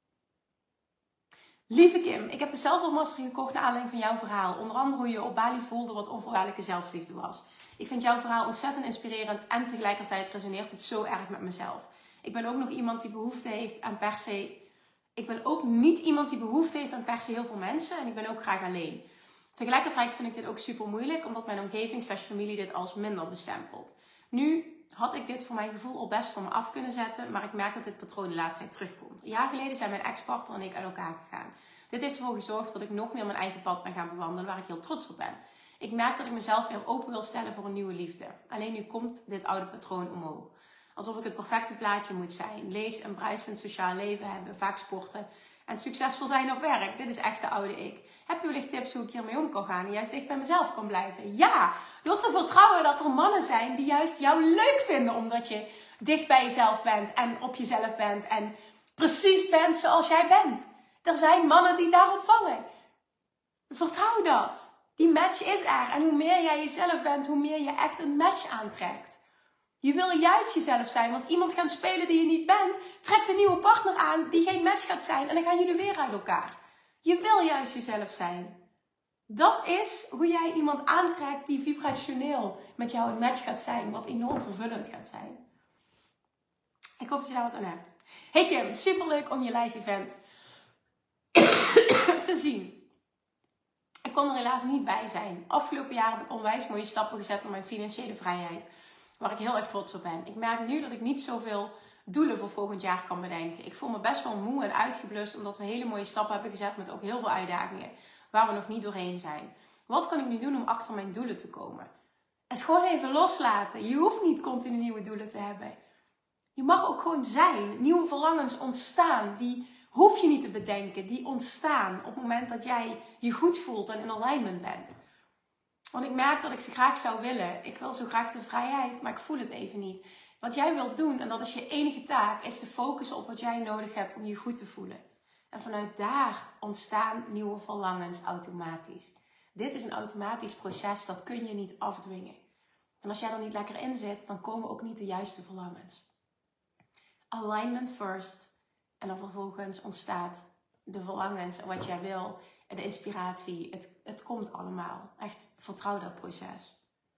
Lieve Kim, ik heb de zelfzorgmaster gekocht naar aanleiding van jouw verhaal. Onder andere hoe je op Bali voelde wat onvoorwaardelijke zelfliefde was. Ik vind jouw verhaal ontzettend inspirerend en tegelijkertijd resoneert het zo erg met mezelf. Ik ben ook nog iemand die behoefte heeft aan per se... Ik ben ook niet iemand die behoefte heeft aan per se heel veel mensen. En ik ben ook graag alleen. Tegelijkertijd vind ik dit ook super moeilijk. Omdat mijn omgeving / familie dit als minder bestempelt. Nu had ik dit voor mijn gevoel al best van me af kunnen zetten. Maar ik merk dat dit patroon de laatste tijd terugkomt. Een jaar geleden zijn mijn ex-partner en ik uit elkaar gegaan. Dit heeft ervoor gezorgd dat ik nog meer mijn eigen pad ben gaan bewandelen. Waar ik heel trots op ben. Ik merk dat ik mezelf weer open wil stellen voor een nieuwe liefde. Alleen nu komt dit oude patroon omhoog. Alsof ik het perfecte plaatje moet zijn. Lees een bruisend sociaal leven hebben. Vaak sporten. En succesvol zijn op werk. Dit is echt de oude ik. Heb je wellicht tips hoe ik hiermee om kan gaan? En juist dicht bij mezelf kan blijven? Ja! Door te vertrouwen dat er mannen zijn die juist jou leuk vinden. Omdat je dicht bij jezelf bent. En op jezelf bent. En precies bent zoals jij bent. Er zijn mannen die daarop vallen. Vertrouw dat. Die match is er. En hoe meer jij jezelf bent, hoe meer je echt een match aantrekt. Je wil juist jezelf zijn, want iemand gaan spelen die je niet bent, trekt een nieuwe partner aan die geen match gaat zijn en dan gaan jullie weer uit elkaar. Je wil juist jezelf zijn. Dat is hoe jij iemand aantrekt die vibrationeel met jou een match gaat zijn, wat enorm vervullend gaat zijn. Ik hoop dat je daar wat aan hebt. Hey Kim, superleuk om je live event te zien. Ik kon er helaas niet bij zijn. Afgelopen jaar heb ik onwijs mooie stappen gezet naar mijn financiële vrijheid. Waar ik heel erg trots op ben. Ik merk nu dat ik niet zoveel doelen voor volgend jaar kan bedenken. Ik voel me best wel moe en uitgeblust. Omdat we hele mooie stappen hebben gezet met ook heel veel uitdagingen. Waar we nog niet doorheen zijn. Wat kan ik nu doen om achter mijn doelen te komen? Het gewoon even loslaten. Je hoeft niet continu nieuwe doelen te hebben. Je mag ook gewoon zijn. Nieuwe verlangens ontstaan. Die hoef je niet te bedenken. Die ontstaan op het moment dat jij je goed voelt en in alignment bent. Want ik merk dat ik ze graag zou willen. Ik wil zo graag de vrijheid, maar ik voel het even niet. Wat jij wilt doen, en dat is je enige taak, is te focussen op wat jij nodig hebt om je goed te voelen. En vanuit daar ontstaan nieuwe verlangens automatisch. Dit is een automatisch proces, dat kun je niet afdwingen. En als jij er niet lekker in zit, dan komen ook niet de juiste verlangens. Alignment first. En dan vervolgens ontstaat de verlangens en wat jij wil. De inspiratie, het komt allemaal. Echt, vertrouw dat proces.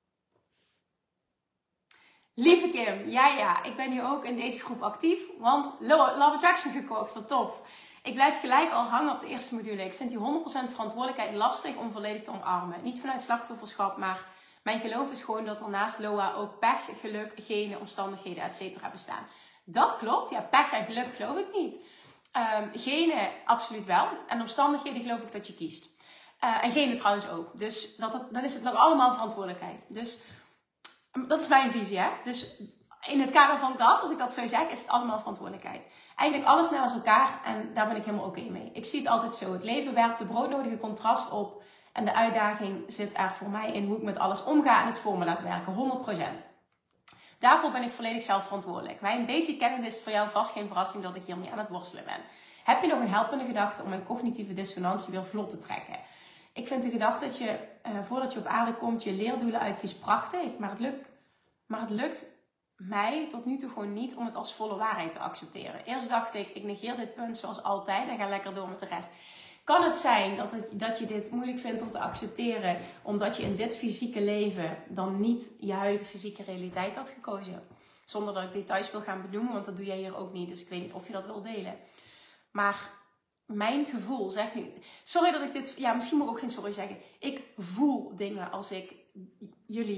Lieve Kim, ja, ik ben nu ook in deze groep actief. Want Love Attraction gekocht, wat tof. Ik blijf gelijk al hangen op de eerste module. Ik vind die 100% verantwoordelijkheid lastig om volledig te omarmen. Niet vanuit slachtofferschap, maar mijn geloof is gewoon dat er naast Loa ook pech, geluk, genen, omstandigheden, etc. bestaan. Dat klopt, ja, pech en geluk geloof ik niet. Genen absoluut wel. En omstandigheden geloof ik dat je kiest. En genen trouwens ook. Dus dan is het nog allemaal verantwoordelijkheid. Dus dat is mijn visie. Hè? Dus in het kader van dat, als ik dat zo zeg, is het allemaal verantwoordelijkheid. Eigenlijk alles naast elkaar en daar ben ik helemaal oké mee. Ik zie het altijd zo. Het leven werpt de broodnodige contrast op. En de uitdaging zit er voor mij in hoe ik met alles omga en het voor me laat werken. 100%. Daarvoor ben ik volledig zelf verantwoordelijk. Mijn basic kennis is voor jou vast geen verrassing dat ik hiermee aan het worstelen ben. Heb je nog een helpende gedachte om mijn cognitieve dissonantie weer vlot te trekken? Ik vind de gedachte dat je, voordat je op aarde komt, je leerdoelen uitkiest prachtig. Maar het lukt mij tot nu toe gewoon niet om het als volle waarheid te accepteren. Eerst dacht ik negeer dit punt zoals altijd en ga lekker door met de rest. Kan het zijn dat je dit moeilijk vindt om te accepteren, omdat je in dit fysieke leven dan niet je huidige fysieke realiteit had gekozen? Zonder dat ik details wil gaan benoemen, want dat doe jij hier ook niet. Dus ik weet niet of je dat wil delen. Maar mijn gevoel zegt nu... Misschien moet ik ook geen sorry zeggen. Ik voel dingen als ik jullie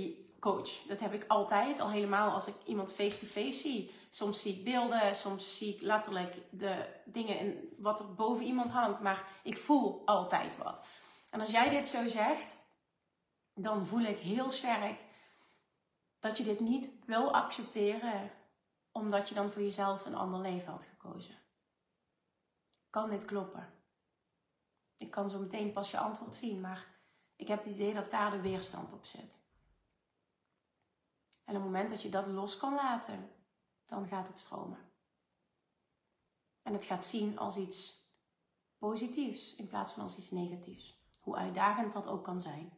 coach. Dat heb ik altijd, al helemaal als ik iemand face-to-face zie. Soms zie ik beelden, soms zie ik letterlijk de dingen in wat er boven iemand hangt. Maar ik voel altijd wat. En als jij dit zo zegt, dan voel ik heel sterk dat je dit niet wil accepteren, omdat je dan voor jezelf een ander leven had gekozen. Kan dit kloppen? Ik kan zo meteen pas je antwoord zien, maar ik heb het idee dat daar de weerstand op zit. En op het moment dat je dat los kan laten, dan gaat het stromen. En het gaat zien als iets positiefs in plaats van als iets negatiefs. Hoe uitdagend dat ook kan zijn.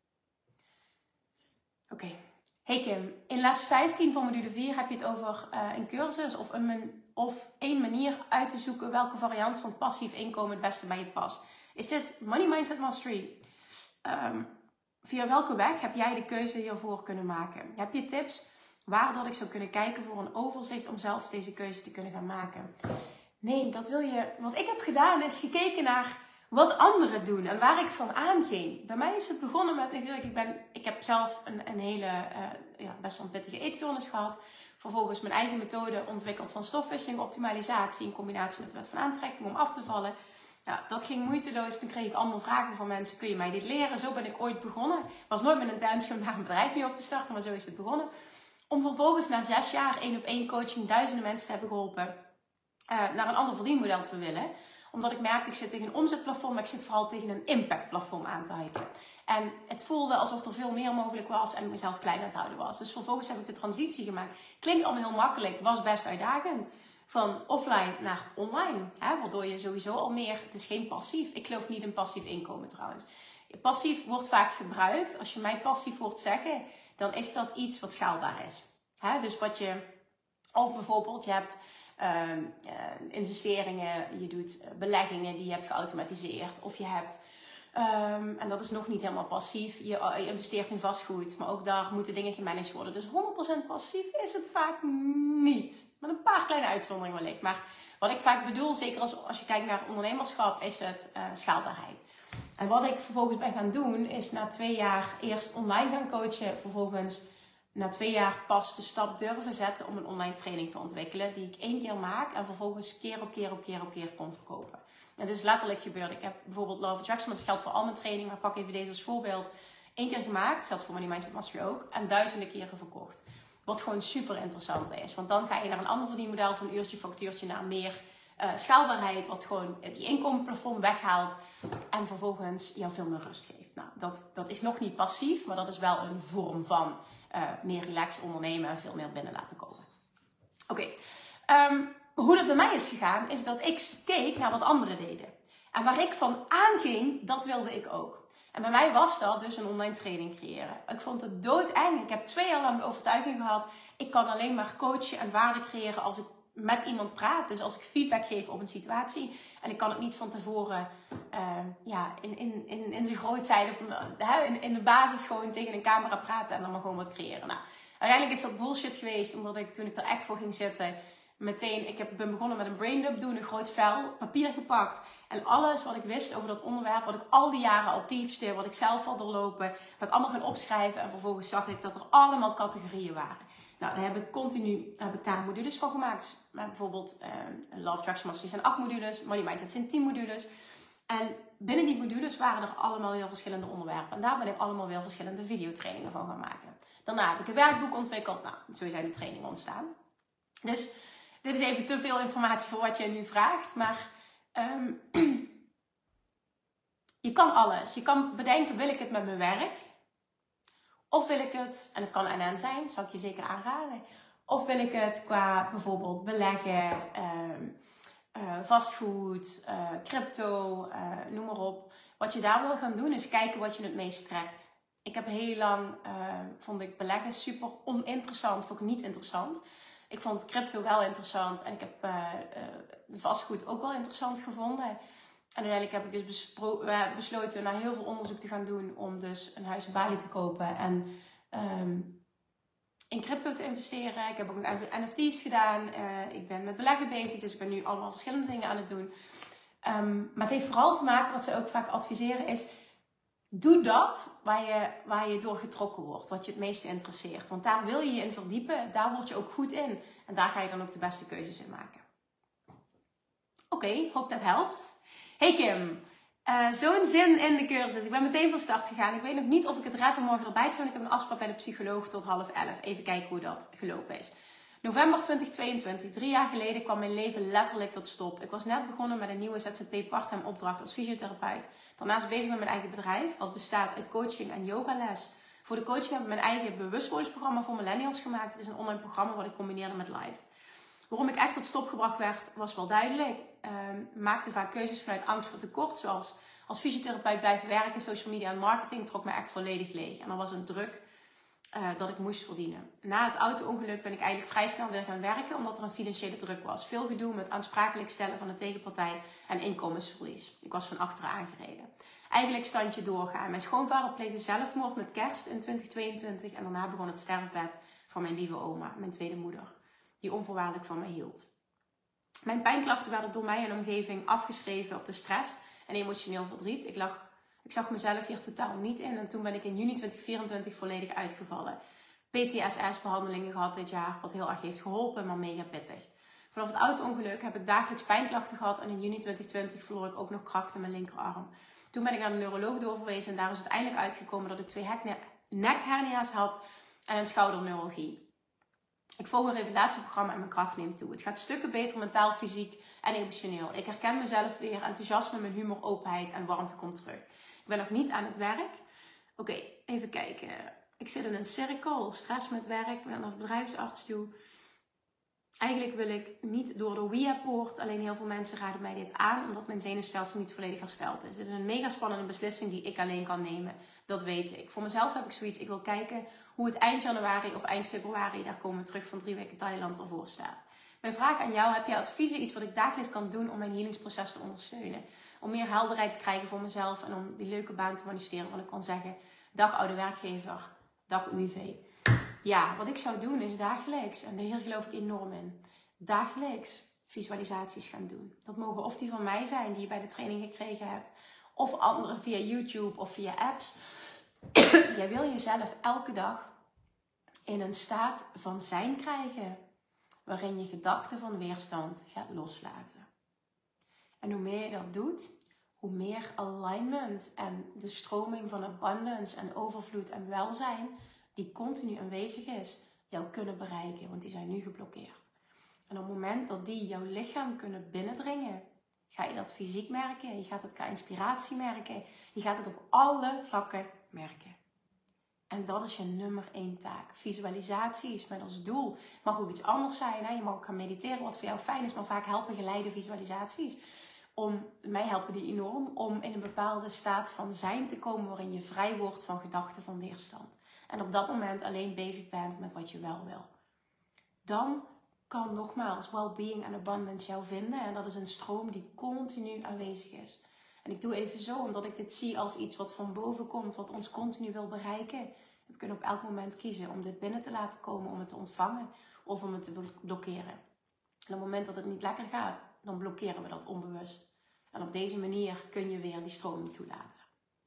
Oké. Hey Kim, in les 15 van module 4 heb je het over een cursus of één manier uit te zoeken welke variant van passief inkomen het beste bij je past. Is dit Money Mindset Mastery? Via welke weg heb jij de keuze hiervoor kunnen maken? Heb je tips waar dat ik zou kunnen kijken voor een overzicht om zelf deze keuze te kunnen gaan maken? Nee, dat wil je. Wat ik heb gedaan is gekeken naar wat anderen doen en waar ik van aanging. Bij mij is het begonnen met, ik heb zelf een hele, best wel een pittige eetstoornis gehad. Vervolgens mijn eigen methode ontwikkeld van stofwisseling, optimalisatie in combinatie met de wet van aantrekking om af te vallen. Ja, dat ging moeiteloos. Toen kreeg ik allemaal vragen van mensen, kun je mij dit leren? Zo ben ik ooit begonnen. Was nooit mijn intentie om daar een bedrijf mee op te starten, maar zo is het begonnen. Om vervolgens na 6 jaar 1-op-1 coaching duizenden mensen te hebben geholpen naar een ander verdienmodel te willen. Omdat ik merkte, ik zit tegen een omzetplafond, maar ik zit vooral tegen een impactplafond aan te hiken. En het voelde alsof er veel meer mogelijk was en ik mezelf klein aan het houden was. Dus vervolgens heb ik de transitie gemaakt. Klinkt allemaal heel makkelijk, was best uitdagend. Van offline naar online. Waardoor je sowieso al meer, het is geen passief. Ik geloof niet in passief inkomen trouwens. Passief wordt vaak gebruikt. Als je mij passief hoort zeggen, dan is dat iets wat schaalbaar is. Dus wat je, of bijvoorbeeld je hebt investeringen, je doet beleggingen die je hebt geautomatiseerd. Of je hebt, en dat is nog niet helemaal passief, je investeert in vastgoed. Maar ook daar moeten dingen gemanaged worden. Dus 100% passief is het vaak niet. Met een paar kleine uitzonderingen wellicht. Maar wat ik vaak bedoel, zeker als je kijkt naar ondernemerschap, is het schaalbaarheid. En wat ik vervolgens ben gaan doen, is na 2 jaar eerst online gaan coachen. Vervolgens na 2 jaar pas de stap durven zetten om een online training te ontwikkelen. Die ik 1 keer maak en vervolgens keer op keer kon verkopen. En dit is letterlijk gebeurd. Ik heb bijvoorbeeld Law of Attraction, maar dat geldt voor al mijn trainingen. Maar pak even deze als voorbeeld. 1 keer gemaakt, hetzelfde voor Money Mindset Mastery ook. En duizenden keren verkocht. Wat gewoon super interessant is. Want dan ga je naar een ander verdienmodel van uurtje, factuurtje naar meer schaalbaarheid. Wat gewoon die inkomenplafond weghaalt. En vervolgens jou veel meer rust geeft. Nou, dat is nog niet passief, maar dat is wel een vorm van meer relaxed ondernemen en veel meer binnen laten komen. Oké. Hoe dat bij mij is gegaan, is dat ik keek naar wat anderen deden. En waar ik van aanging, dat wilde ik ook. En bij mij was dat dus een online training creëren. Ik vond het doodeng. Ik heb 2 jaar lang de overtuiging gehad, ik kan alleen maar coachen en waarde creëren als ik met iemand praat. Dus als ik feedback geef op een situatie. En ik kan het niet van tevoren in zijn grootheid of in de basis gewoon tegen een camera praten en dan maar gewoon wat creëren. Nou, uiteindelijk is dat bullshit geweest, omdat ik toen ik er echt voor ging zitten, meteen, ben begonnen met een braindump doen, een groot vel, papier gepakt. En alles wat ik wist over dat onderwerp, wat ik al die jaren al teachte, wat ik zelf al doorlopen, heb ik allemaal gaan opschrijven. En vervolgens zag ik dat er allemaal categorieën waren. Nou, daar heb ik daar modules van gemaakt. Maar bijvoorbeeld Law of Attraction Mastery zijn 8 modules, Money Mindset zijn 10 modules. En binnen die modules waren er allemaal weer verschillende onderwerpen. En daar ben ik allemaal weer verschillende videotrainingen van gaan maken. Daarna heb ik een werkboek ontwikkeld. Nou, zo zijn de trainingen ontstaan. Dus dit is even te veel informatie voor wat je nu vraagt. Maar je kan alles. Je kan bedenken, wil ik het met mijn werk? Of wil ik het, en het kan NN zijn, zou ik je zeker aanraden. Of wil ik het qua bijvoorbeeld beleggen, vastgoed, crypto, noem maar op. Wat je daar wil gaan doen is kijken wat je het meest trekt. Ik heb heel lang, vond ik beleggen super oninteressant, vond ik niet interessant. Ik vond crypto wel interessant en ik heb vastgoed ook wel interessant gevonden. En uiteindelijk heb ik dus besloten naar heel veel onderzoek te gaan doen om dus een huis op Bali te kopen en in crypto te investeren. Ik heb ook NFT's gedaan. Ik ben met beleggen bezig, dus ik ben nu allemaal verschillende dingen aan het doen. Maar het heeft vooral te maken, wat ze ook vaak adviseren, is doe dat waar je door getrokken wordt. Wat je het meeste interesseert. Want daar wil je je in verdiepen. Daar word je ook goed in. En daar ga je dan ook de beste keuzes in maken. Oké, hope that helps. Hey Kim, zo'n zin in de cursus. Ik ben meteen van start gegaan. Ik weet nog niet of ik het red om morgen erbij te zijn. Ik heb een afspraak bij de psycholoog tot 10:30. Even kijken hoe dat gelopen is. November 2022, 3 jaar geleden, kwam mijn leven letterlijk tot stop. Ik was net begonnen met een nieuwe ZZP part-time opdracht als fysiotherapeut. Daarnaast bezig met mijn eigen bedrijf, wat bestaat uit coaching en yogales. Voor de coaching heb ik mijn eigen bewustwordingsprogramma voor millennials gemaakt. Het is een online programma wat ik combineerde met live. Waarom ik echt tot stop gebracht werd, was wel duidelijk. Maakte vaak keuzes vanuit angst voor tekort, zoals als fysiotherapeut blijven werken, social media en marketing trok me echt volledig leeg. En er was een druk dat ik moest verdienen. Na het auto-ongeluk ben ik eigenlijk vrij snel weer gaan werken, omdat er een financiële druk was. Veel gedoe met aansprakelijk stellen van de tegenpartij en inkomensverlies. Ik was van achteren aangereden. Eigenlijk standje doorgaan. Mijn schoonvader pleegde zelfmoord met kerst in 2022 en daarna begon het sterfbed van mijn lieve oma, mijn tweede moeder, die onvoorwaardelijk van mij hield. Mijn pijnklachten werden door mij en de omgeving afgeschreven op de stress en emotioneel verdriet. Ik zag mezelf hier totaal niet in en toen ben ik in juni 2024 volledig uitgevallen. PTSS-behandelingen gehad dit jaar, wat heel erg heeft geholpen, maar mega pittig. Vanaf het auto-ongeluk heb ik dagelijks pijnklachten gehad en in juni 2020 verloor ik ook nog kracht in mijn linkerarm. Toen ben ik naar de neuroloog doorverwezen en daar is uiteindelijk uitgekomen dat ik 2 nekhernia's had en een schouderneuralgie. Ik volg een revalidatieprogramma en mijn kracht neemt toe. Het gaat stukken beter mentaal, fysiek en emotioneel. Ik herken mezelf weer, enthousiasme, mijn humor, openheid en warmte komt terug. Ik ben nog niet aan het werk. Oké, even kijken. Ik zit in een cirkel, stress met werk, ik ben naar de bedrijfsarts toe. Eigenlijk wil ik niet door de WIA-poort, alleen heel veel mensen raden mij dit aan, omdat mijn zenuwstelsel niet volledig hersteld is. Het is een mega spannende beslissing die ik alleen kan nemen, dat weet ik. Voor mezelf heb ik zoiets, ik wil kijken hoe het eind januari of eind februari, daar komen we terug van 3 weken Thailand, ervoor staat. Mijn vraag aan jou, heb je adviezen, iets wat ik dagelijks kan doen om mijn healingsproces te ondersteunen? Om meer helderheid te krijgen voor mezelf en om die leuke baan te manifesteren, want ik kan zeggen, dag oude werkgever, dag UWV. Ja, wat ik zou doen is dagelijks, en hier geloof ik enorm in, dagelijks visualisaties gaan doen. Dat mogen of die van mij zijn, die je bij de training gekregen hebt, of andere via YouTube of via apps. Jij wil jezelf elke dag in een staat van zijn krijgen, waarin je gedachten van weerstand gaat loslaten. En hoe meer je dat doet, hoe meer alignment en de stroming van abundance en overvloed en welzijn, die continu aanwezig is, jou kunnen bereiken. Want die zijn nu geblokkeerd. En op het moment dat die jouw lichaam kunnen binnendringen, ga je dat fysiek merken. Je gaat het qua inspiratie merken. Je gaat het op alle vlakken merken. En dat is je nummer 1 taak. Visualisatie is met als doel. Het mag ook iets anders zijn. Hè? Je mag ook gaan mediteren wat voor jou fijn is. Maar vaak helpen geleide visualisaties. Mij helpen die enorm om in een bepaalde staat van zijn te komen waarin je vrij wordt van gedachten van weerstand. En op dat moment alleen bezig bent met wat je wel wil. Dan kan nogmaals well-being en abundance jou vinden. En dat is een stroom die continu aanwezig is. En ik doe even zo, omdat ik dit zie als iets wat van boven komt, wat ons continu wil bereiken. We kunnen op elk moment kiezen om dit binnen te laten komen, om het te ontvangen of om het te blokkeren. En op het moment dat het niet lekker gaat, dan blokkeren we dat onbewust. En op deze manier kun je weer die stroming toelaten.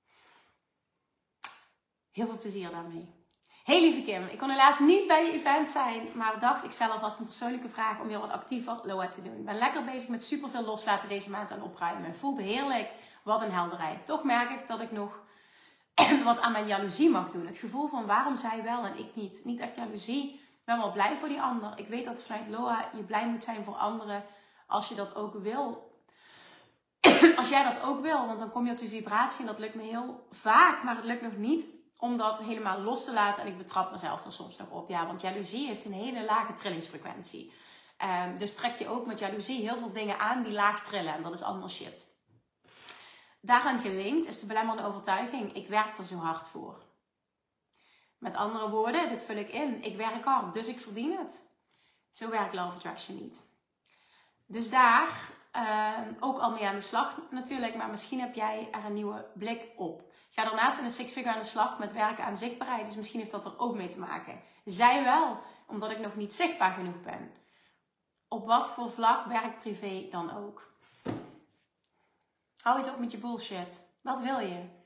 Heel veel plezier daarmee. Hey lieve Kim, ik kon helaas niet bij je event zijn, maar dacht ik stel alvast een persoonlijke vraag om weer wat actiever LOA te doen. Ik ben lekker bezig met superveel loslaten deze maand aan opruimen. Voelt heerlijk, wat een helderheid. Toch merk ik dat ik nog wat aan mijn jaloezie mag doen. Het gevoel van waarom zij wel en ik niet. Niet echt jaloezie, ik ben wel blij voor die ander. Ik weet dat vanuit LOA je blij moet zijn voor anderen als je dat ook wil. Als jij dat ook wil, want dan kom je op de vibratie en dat lukt me heel vaak, maar het lukt nog niet om dat helemaal los te laten. En ik betrap mezelf er soms nog op. Ja, want jaloezie heeft een hele lage trillingsfrequentie. Dus trek je ook met jaloezie heel veel dingen aan die laag trillen. En dat is allemaal shit. Daaraan gelinkt is de belemmerende overtuiging. Ik werk er zo hard voor. Met andere woorden, dit vul ik in. Ik werk hard, dus ik verdien het. Zo werkt Law of Attraction niet. Dus daar ook al mee aan de slag natuurlijk. Maar misschien heb jij er een nieuwe blik op. Ik ga daarnaast in een 6-figure aan de slag met werken aan zichtbaarheid. Dus misschien heeft dat er ook mee te maken. Zij wel, omdat ik nog niet zichtbaar genoeg ben. Op wat voor vlak, werk, privé dan ook. Hou eens op met je bullshit. Wat wil je?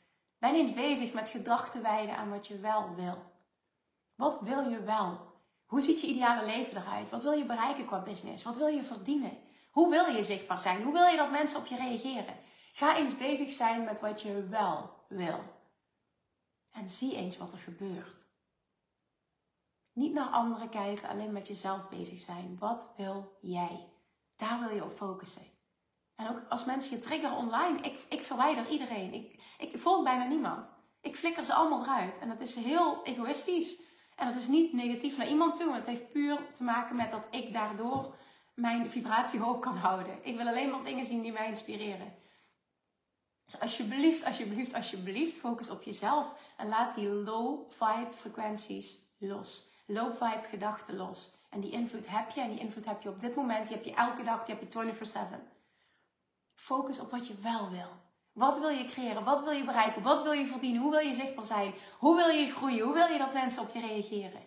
Ben eens bezig met gedachten wijden aan wat je wel wil. Wat wil je wel? Hoe ziet je ideale leven eruit? Wat wil je bereiken qua business? Wat wil je verdienen? Hoe wil je zichtbaar zijn? Hoe wil je dat mensen op je reageren? Ga eens bezig zijn met wat je wel wil. En zie eens wat er gebeurt. Niet naar anderen kijken, alleen met jezelf bezig zijn. Wat wil jij? Daar wil je op focussen. En ook als mensen je triggeren online, ik verwijder iedereen. Ik volg bijna niemand. Ik flikker ze allemaal eruit. En dat is heel egoïstisch. En dat is niet negatief naar iemand toe. Het heeft puur te maken met dat ik daardoor mijn vibratie hoog kan houden. Ik wil alleen maar dingen zien die mij inspireren. Dus alsjeblieft focus op jezelf. En laat die low vibe frequenties los. Low vibe gedachten los. En die invloed heb je. En die invloed heb je op dit moment. Die heb je elke dag. Die heb je 24/7. Focus op wat je wel wil. Wat wil je creëren? Wat wil je bereiken? Wat wil je verdienen? Hoe wil je zichtbaar zijn? Hoe wil je groeien? Hoe wil je dat mensen op je reageren?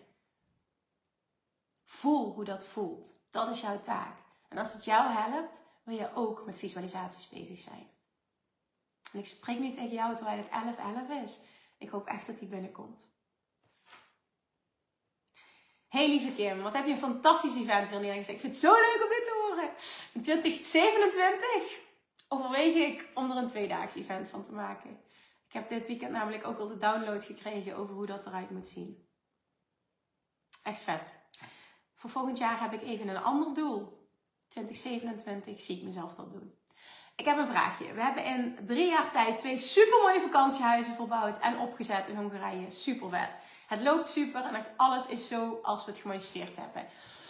Voel hoe dat voelt. Dat is jouw taak. En als het jou helpt, wil je ook met visualisaties bezig zijn. En ik spreek nu tegen jou terwijl het 11:11 is. Ik hoop echt dat die binnenkomt. Hey lieve Kim, wat heb je een fantastisch event weer neergezet. Ik vind het zo leuk om dit te horen. In 2027 overweeg ik om er een 2-daags event van te maken. Ik heb dit weekend namelijk ook al de download gekregen over hoe dat eruit moet zien. Echt vet. Voor volgend jaar heb ik even een ander doel. 2027 zie ik mezelf dat doen. Ik heb een vraagje. We hebben in 3 jaar tijd 2 supermooie vakantiehuizen verbouwd en opgezet in Hongarije. Super vet. Het loopt super en echt alles is zo als we het gemanifesteerd hebben.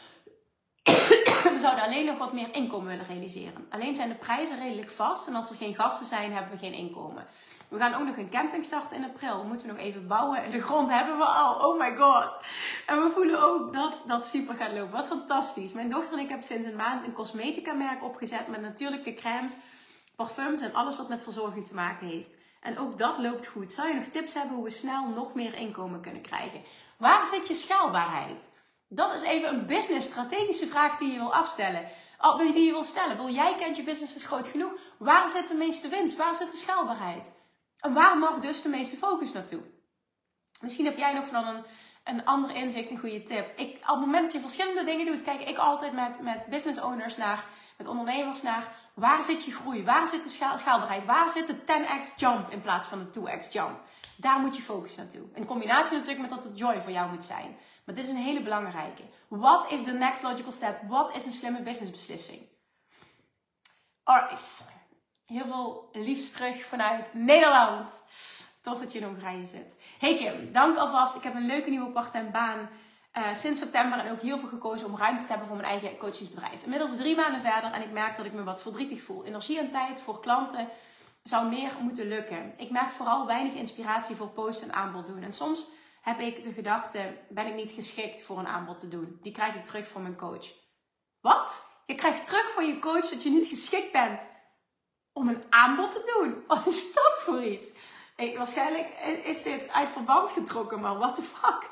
We zouden alleen nog wat meer inkomen willen realiseren. Alleen zijn de prijzen redelijk vast en als er geen gasten zijn, hebben we geen inkomen. We gaan ook nog een camping starten in april. We moeten nog even bouwen en de grond hebben we al. Oh my god. En we voelen ook dat dat super gaat lopen. Wat fantastisch. Mijn dochter en ik hebben sinds een maand een cosmetica merk opgezet met natuurlijke crèmes, parfums en alles wat met verzorging te maken heeft. En ook dat loopt goed. Zou je nog tips hebben hoe we snel nog meer inkomen kunnen krijgen? Waar zit je schaalbaarheid? Dat is even een business strategische vraag die je wil afstellen. Die je wil stellen. Wil jij kent je business is groot genoeg? Waar zit de meeste winst? Waar zit de schaalbaarheid? En waar mag dus de meeste focus naartoe? Misschien heb jij nog van een ander inzicht, een goede tip. Op het moment dat je verschillende dingen doet, kijk ik altijd met business owners naar, met ondernemers naar, waar zit je groei? Waar zit de schaalbaarheid? Waar zit de 10x jump in plaats van de 2x jump? Daar moet je focus naartoe. In combinatie natuurlijk met dat het joy voor jou moet zijn. Maar dit is een hele belangrijke. Wat is de next logical step? Wat is een slimme businessbeslissing? Alright. Heel veel liefst terug vanuit Nederland. Tof dat je in Hongarije zit. Hey Kim, dank alvast. Ik heb een leuke nieuwe part-time baan sinds september. En ook heel veel gekozen om ruimte te hebben voor mijn eigen coachingsbedrijf. Inmiddels 3 maanden verder en ik merk dat ik me wat verdrietig voel. Energie en tijd voor klanten zou meer moeten lukken. Ik merk vooral weinig inspiratie voor post en aanbod doen. En soms heb ik de gedachte, ben ik niet geschikt voor een aanbod te doen. Die krijg ik terug van mijn coach. Wat? Je krijgt terug van je coach dat je niet geschikt bent om een aanbod te doen? Wat is dat voor iets? Waarschijnlijk is dit uit verband getrokken, maar what the fuck?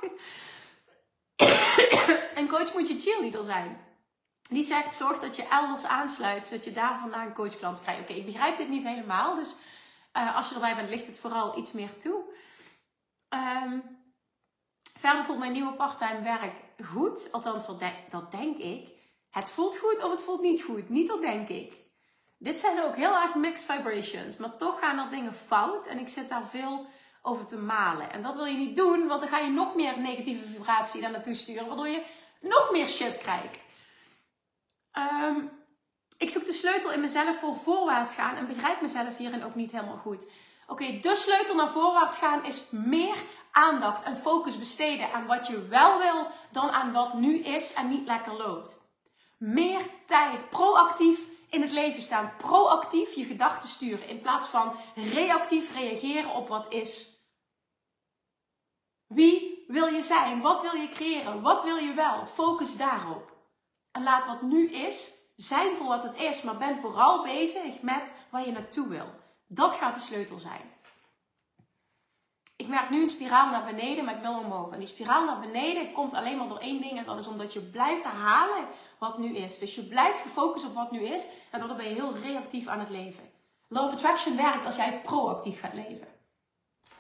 Een coach moet je cheerleader zijn. Die zegt, zorg dat je elders aansluit, zodat je daar vandaan een coachklant krijgt. Oké, ik begrijp dit niet helemaal, dus als je erbij bent, ligt het vooral iets meer toe. Verder voelt mijn nieuwe parttime werk goed. Althans, dat denk ik. Het voelt goed of het voelt niet goed. Niet dat denk ik. Dit zijn ook heel erg mixed vibrations. Maar toch gaan er dingen fout. En ik zit daar veel over te malen. En dat wil je niet doen. Want dan ga je nog meer negatieve vibratie daar naartoe sturen. Waardoor je nog meer shit krijgt. Ik zoek de sleutel in mezelf voor voorwaarts gaan. En begrijp mezelf hierin ook niet helemaal goed. Oké, de sleutel naar voorwaarts gaan is meer aandacht en focus besteden aan wat je wel wil dan aan wat nu is en niet lekker loopt. Meer tijd, proactief in het leven staan, proactief je gedachten sturen in plaats van reactief reageren op wat is. Wie wil je zijn? Wat wil je creëren? Wat wil je wel? Focus daarop. En laat wat nu is zijn voor wat het is, maar ben vooral bezig met waar je naartoe wil. Dat gaat de sleutel zijn. Ik merk nu een spiraal naar beneden, maar ik wil omhoog. En die spiraal naar beneden komt alleen maar door één ding. En dat is omdat je blijft herhalen wat nu is. Dus je blijft gefocust op wat nu is. En dan ben je heel reactief aan het leven. Law of Attraction werkt als jij proactief gaat leven.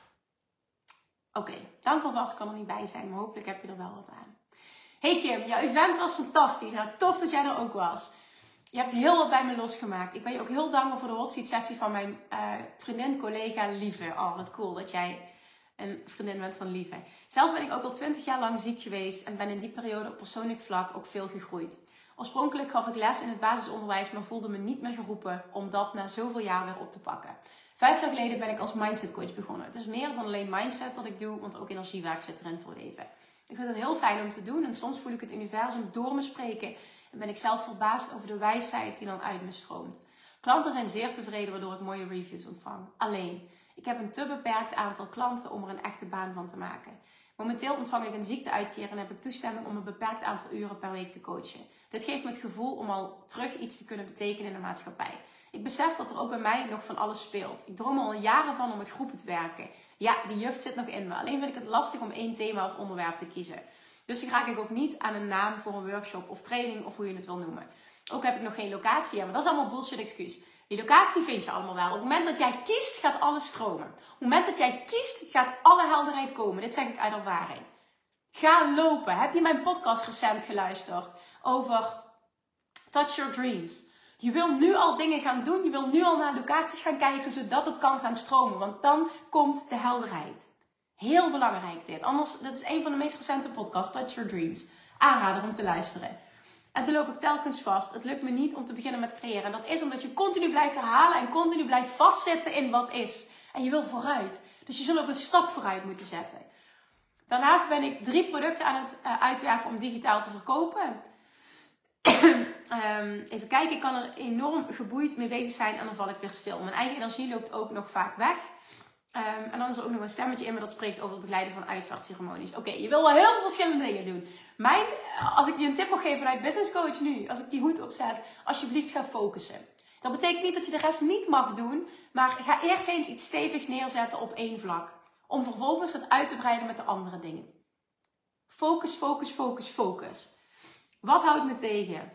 Oké, dank alvast, ik kan er niet bij zijn, maar hopelijk heb je er wel wat aan. Hey Kim, jouw event was fantastisch. Nou, tof dat jij er ook was. Je hebt heel wat bij me losgemaakt. Ik ben je ook heel dankbaar voor de hot seat sessie van mijn vriendin, collega Lieve. Oh, wat cool dat jij een vriendin bent van Lieve. Zelf ben ik ook al 20 jaar lang ziek geweest en ben in die periode op persoonlijk vlak ook veel gegroeid. Oorspronkelijk gaf ik les in het basisonderwijs, maar voelde me niet meer geroepen om dat na zoveel jaar weer op te pakken. 5 jaar geleden ben ik als mindset coach begonnen. Het is meer dan alleen mindset dat ik doe, want ook energiewerk zit erin verweven. Ik vind het heel fijn om te doen en soms voel ik het universum door me spreken en ben ik zelf verbaasd over de wijsheid die dan uit me stroomt. Klanten zijn zeer tevreden waardoor ik mooie reviews ontvang. Alleen, ik heb een te beperkt aantal klanten om er een echte baan van te maken. Momenteel ontvang ik een ziekteuitkering en heb ik toestemming om een beperkt aantal uren per week te coachen. Dit geeft me het gevoel om al terug iets te kunnen betekenen in de maatschappij. Ik besef dat er ook bij mij nog van alles speelt. Ik droom al jaren van om met groepen te werken. Ja, die juf zit nog in me. Alleen vind ik het lastig om één thema of onderwerp te kiezen. Dus dan raak ik ook niet aan een naam voor een workshop of training of hoe je het wil noemen. Ook heb ik nog geen locatie, ja, maar dat is allemaal bullshit excuus. Die locatie vind je allemaal wel. Op het moment dat jij kiest, gaat alles stromen. Op het moment dat jij kiest, gaat alle helderheid komen. Dit zeg ik uit ervaring. Ga lopen. Heb je mijn podcast recent geluisterd over Touch Your Dreams? Je wil nu al dingen gaan doen. Je wil nu al naar locaties gaan kijken, zodat het kan gaan stromen. Want dan komt de helderheid. Heel belangrijk dit. Anders, dat is een van de meest recente podcasts, Touch Your Dreams. Aanrader om te luisteren. En toen loop ik telkens vast. Het lukt me niet om te beginnen met creëren. En dat is omdat je continu blijft herhalen en continu blijft vastzitten in wat is. En je wil vooruit. Dus je zult ook een stap vooruit moeten zetten. Daarnaast ben ik 3 producten aan het uitwerken om digitaal te verkopen. Even kijken, ik kan er enorm geboeid mee bezig zijn en dan val ik weer stil. Mijn eigen energie loopt ook nog vaak weg. En dan is er ook nog een stemmetje in me dat spreekt over het begeleiden van uitvaartceremonies. Oké, je wil wel heel veel verschillende dingen doen. Als ik je een tip mag geven vanuit Business Coach nu, als ik die hoed opzet, alsjeblieft ga focussen. Dat betekent niet dat je de rest niet mag doen, maar ga eerst eens iets stevigs neerzetten op één vlak. Om vervolgens het uit te breiden met de andere dingen. Focus, focus, focus, focus. Wat houdt me tegen?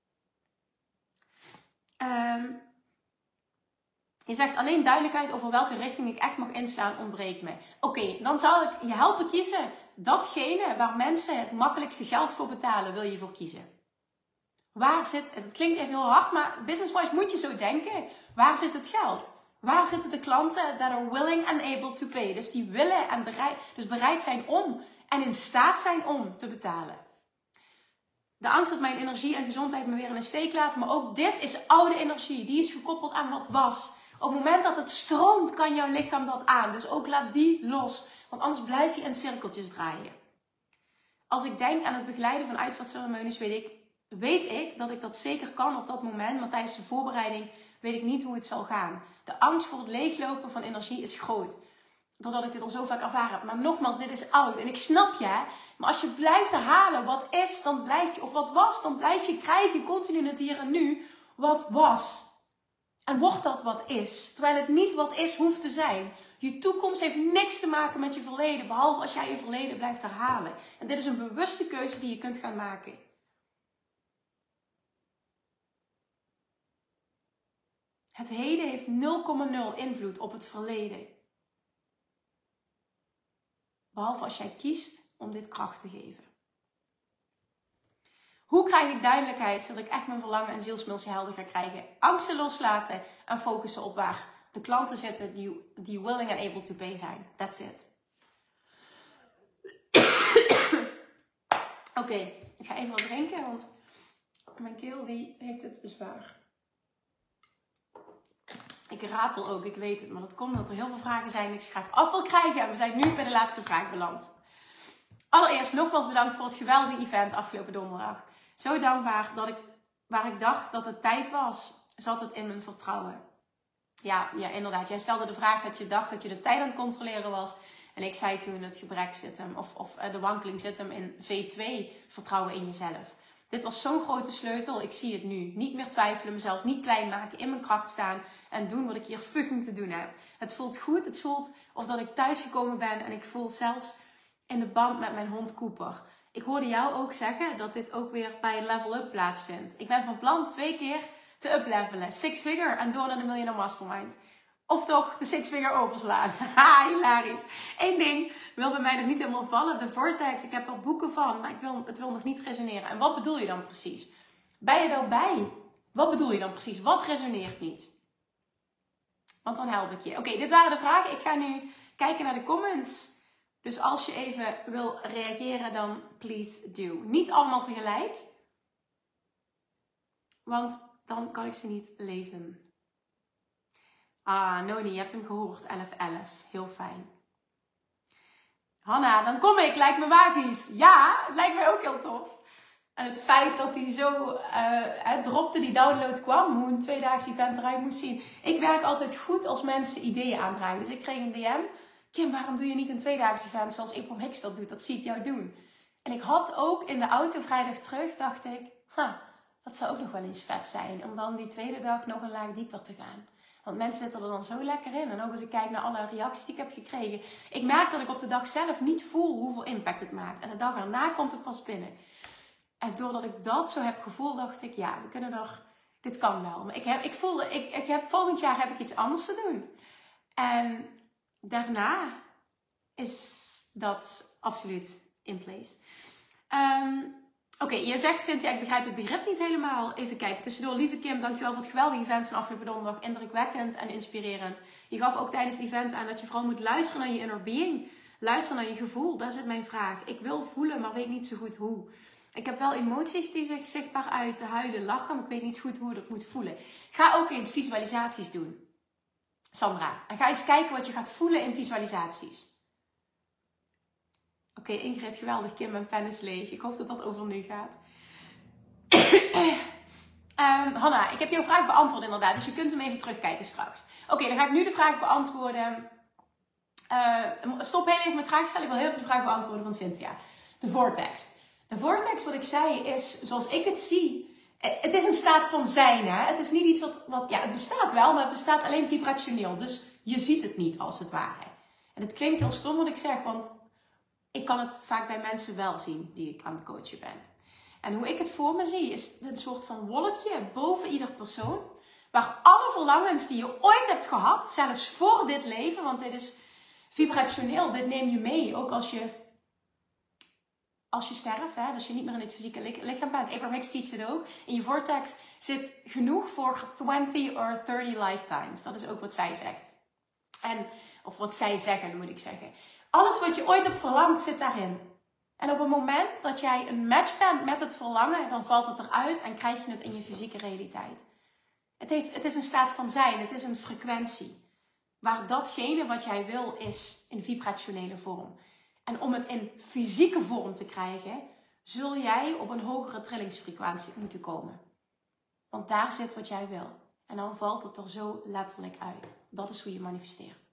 Je zegt alleen duidelijkheid over welke richting ik echt mag inslaan ontbreekt me. Oké, dan zal ik je helpen kiezen. Datgene waar mensen het makkelijkste geld voor betalen, wil je voor kiezen. Waar zit, het klinkt even heel hard, maar business-wise moet je zo denken. Waar zit het geld? Waar zitten de klanten that are willing and able to pay? Dus die willen en bereid zijn om en in staat zijn om te betalen. De angst dat mijn energie en gezondheid me weer in de steek laten. Maar ook dit is oude energie. Die is gekoppeld aan wat was. Op het moment dat het stroomt, kan jouw lichaam dat aan. Dus ook laat die los. Want anders blijf je in cirkeltjes draaien. Als ik denk aan het begeleiden van uitvaartceremonies, weet ik dat ik dat zeker kan op dat moment. Maar tijdens de voorbereiding weet ik niet hoe het zal gaan. De angst voor het leeglopen van energie is groot. Doordat ik dit al zo vaak ervaren heb. Maar nogmaals, dit is oud. En ik snap je, hè. Maar als je blijft herhalen wat is, dan blijf je, of wat was, dan blijf je krijgen continu in het hier en nu wat was. En wordt dat wat is. Terwijl het niet wat is hoeft te zijn. Je toekomst heeft niks te maken met je verleden. Behalve als jij je verleden blijft herhalen. En dit is een bewuste keuze die je kunt gaan maken. Het heden heeft 0,0 invloed op het verleden. Behalve als jij kiest om dit kracht te geven. Hoe krijg ik duidelijkheid zodat ik echt mijn verlangen en zielsmilsje helder ga krijgen? Angsten loslaten en focussen op waar de klanten zitten die willing and able to pay zijn. That's it. Oké, ik ga even wat drinken, want mijn keel die heeft het zwaar. Ik ratel ook, ik weet het, maar dat komt omdat er heel veel vragen zijn die ik graag af wil krijgen. En we zijn nu bij de laatste vraag beland. Allereerst nogmaals bedankt voor het geweldige event afgelopen donderdag. Zo dankbaar dat waar ik dacht dat het tijd was, zat het in mijn vertrouwen. Ja, inderdaad. Jij stelde de vraag dat je dacht dat je de tijd aan het controleren was. En ik zei toen het gebrek zit hem, of de wankeling zit hem in V2, vertrouwen in jezelf. Dit was zo'n grote sleutel. Ik zie het nu. Niet meer twijfelen, mezelf niet klein maken, in mijn kracht staan en doen wat ik hier fucking te doen heb. Het voelt goed. Het voelt of dat ik thuisgekomen ben en ik voel zelfs in de band met mijn hond Cooper. Ik hoorde jou ook zeggen dat dit ook weer bij Level Up plaatsvindt. Ik ben van plan 2 keer te uplevelen. 6 figure en door naar de Millionaire Mastermind. Of toch de six-finger overslaan. Ha, hilarisch. Eén ding wil bij mij nog niet helemaal vallen. De Vortex, ik heb er boeken van, maar het wil nog niet resoneren. En wat bedoel je dan precies? Ben je daarbij? Wat bedoel je dan precies? Wat resoneert niet? Want dan help ik je. Oké, dit waren de vragen. Ik ga nu kijken naar de comments. Dus als je even wil reageren, dan please do. Niet allemaal tegelijk. Want dan kan ik ze niet lezen. Ah, Noni, je hebt hem gehoord. 11-11. Heel fijn. Hanna, dan kom ik. Lijkt me magisch. Ja, het lijkt mij ook heel tof. En het feit dat hij zo dropte, die download kwam, hoe een tweedaags event eruit moest zien. Ik werk altijd goed als mensen ideeën aandragen. Dus ik kreeg een DM. Kim, waarom doe je niet een tweedaags event zoals Abraham Hicks dat doet? Dat zie ik jou doen. En ik had ook in de auto vrijdag terug, dacht ik, dat zou ook nog wel eens vet zijn. Om dan die tweede dag nog een laag dieper te gaan. Want mensen zitten er dan zo lekker in. En ook als ik kijk naar alle reacties die ik heb gekregen. Ik merk dat ik op de dag zelf niet voel hoeveel impact het maakt. En de dag erna komt het pas binnen. En doordat ik dat zo heb gevoeld, dacht ik, ja, we kunnen er, dit kan wel. Maar volgend jaar heb ik iets anders te doen. En daarna is dat absoluut in place. Oké, je zegt, Cynthia, ik begrijp het begrip niet helemaal. Even kijken, tussendoor, lieve Kim, dankjewel voor het geweldige event van afgelopen donderdag. Indrukwekkend en inspirerend. Je gaf ook tijdens het event aan dat je vooral moet luisteren naar je inner being. Luisteren naar je gevoel, daar zit mijn vraag. Ik wil voelen, maar weet niet zo goed hoe. Ik heb wel emoties die zich zichtbaar uiten, huilen, lachen, maar ik weet niet goed hoe ik dat moet voelen. Ga ook eens visualisaties doen, Sandra. En ga eens kijken wat je gaat voelen in visualisaties. Oké, Ingrid, geweldig. Kim, mijn pen is leeg. Ik hoop dat dat over nu gaat. Hanna, ik heb jouw vraag beantwoord inderdaad. Dus je kunt hem even terugkijken straks. Oké, dan ga ik nu de vraag beantwoorden. Stop heel even met vragen stellen. Ik wil heel even de vraag beantwoorden van Cynthia. De Vortex. De Vortex, wat ik zei, is zoals ik het zie. Het is een staat van zijn. Hè? Het is niet iets wat ja, het bestaat wel, maar het bestaat alleen vibrationeel. Dus je ziet het niet, als het ware. En het klinkt heel stom wat ik zeg, want ik kan het vaak bij mensen wel zien die ik aan het coachen ben. En hoe ik het voor me zie, is een soort van wolkje boven ieder persoon. Waar alle verlangens die je ooit hebt gehad, zelfs voor dit leven, want dit is vibrationeel, dit neem je mee. Ook als je sterft, hè, dus je niet meer in dit fysieke lichaam bent. Abraham Hicks teacht het ook. In je vortex zit genoeg voor 20 or 30 lifetimes. Dat is ook wat zij zegt. Of wat zij zeggen, moet ik zeggen. Alles wat je ooit hebt verlangd, zit daarin. En op het moment dat jij een match bent met het verlangen, dan valt het eruit en krijg je het in je fysieke realiteit. Het is een staat van zijn. Het is een frequentie. Waar datgene wat jij wil is in vibrationele vorm. En om het in fysieke vorm te krijgen, zul jij op een hogere trillingsfrequentie moeten komen. Want daar zit wat jij wil. En dan valt het er zo letterlijk uit. Dat is hoe je manifesteert.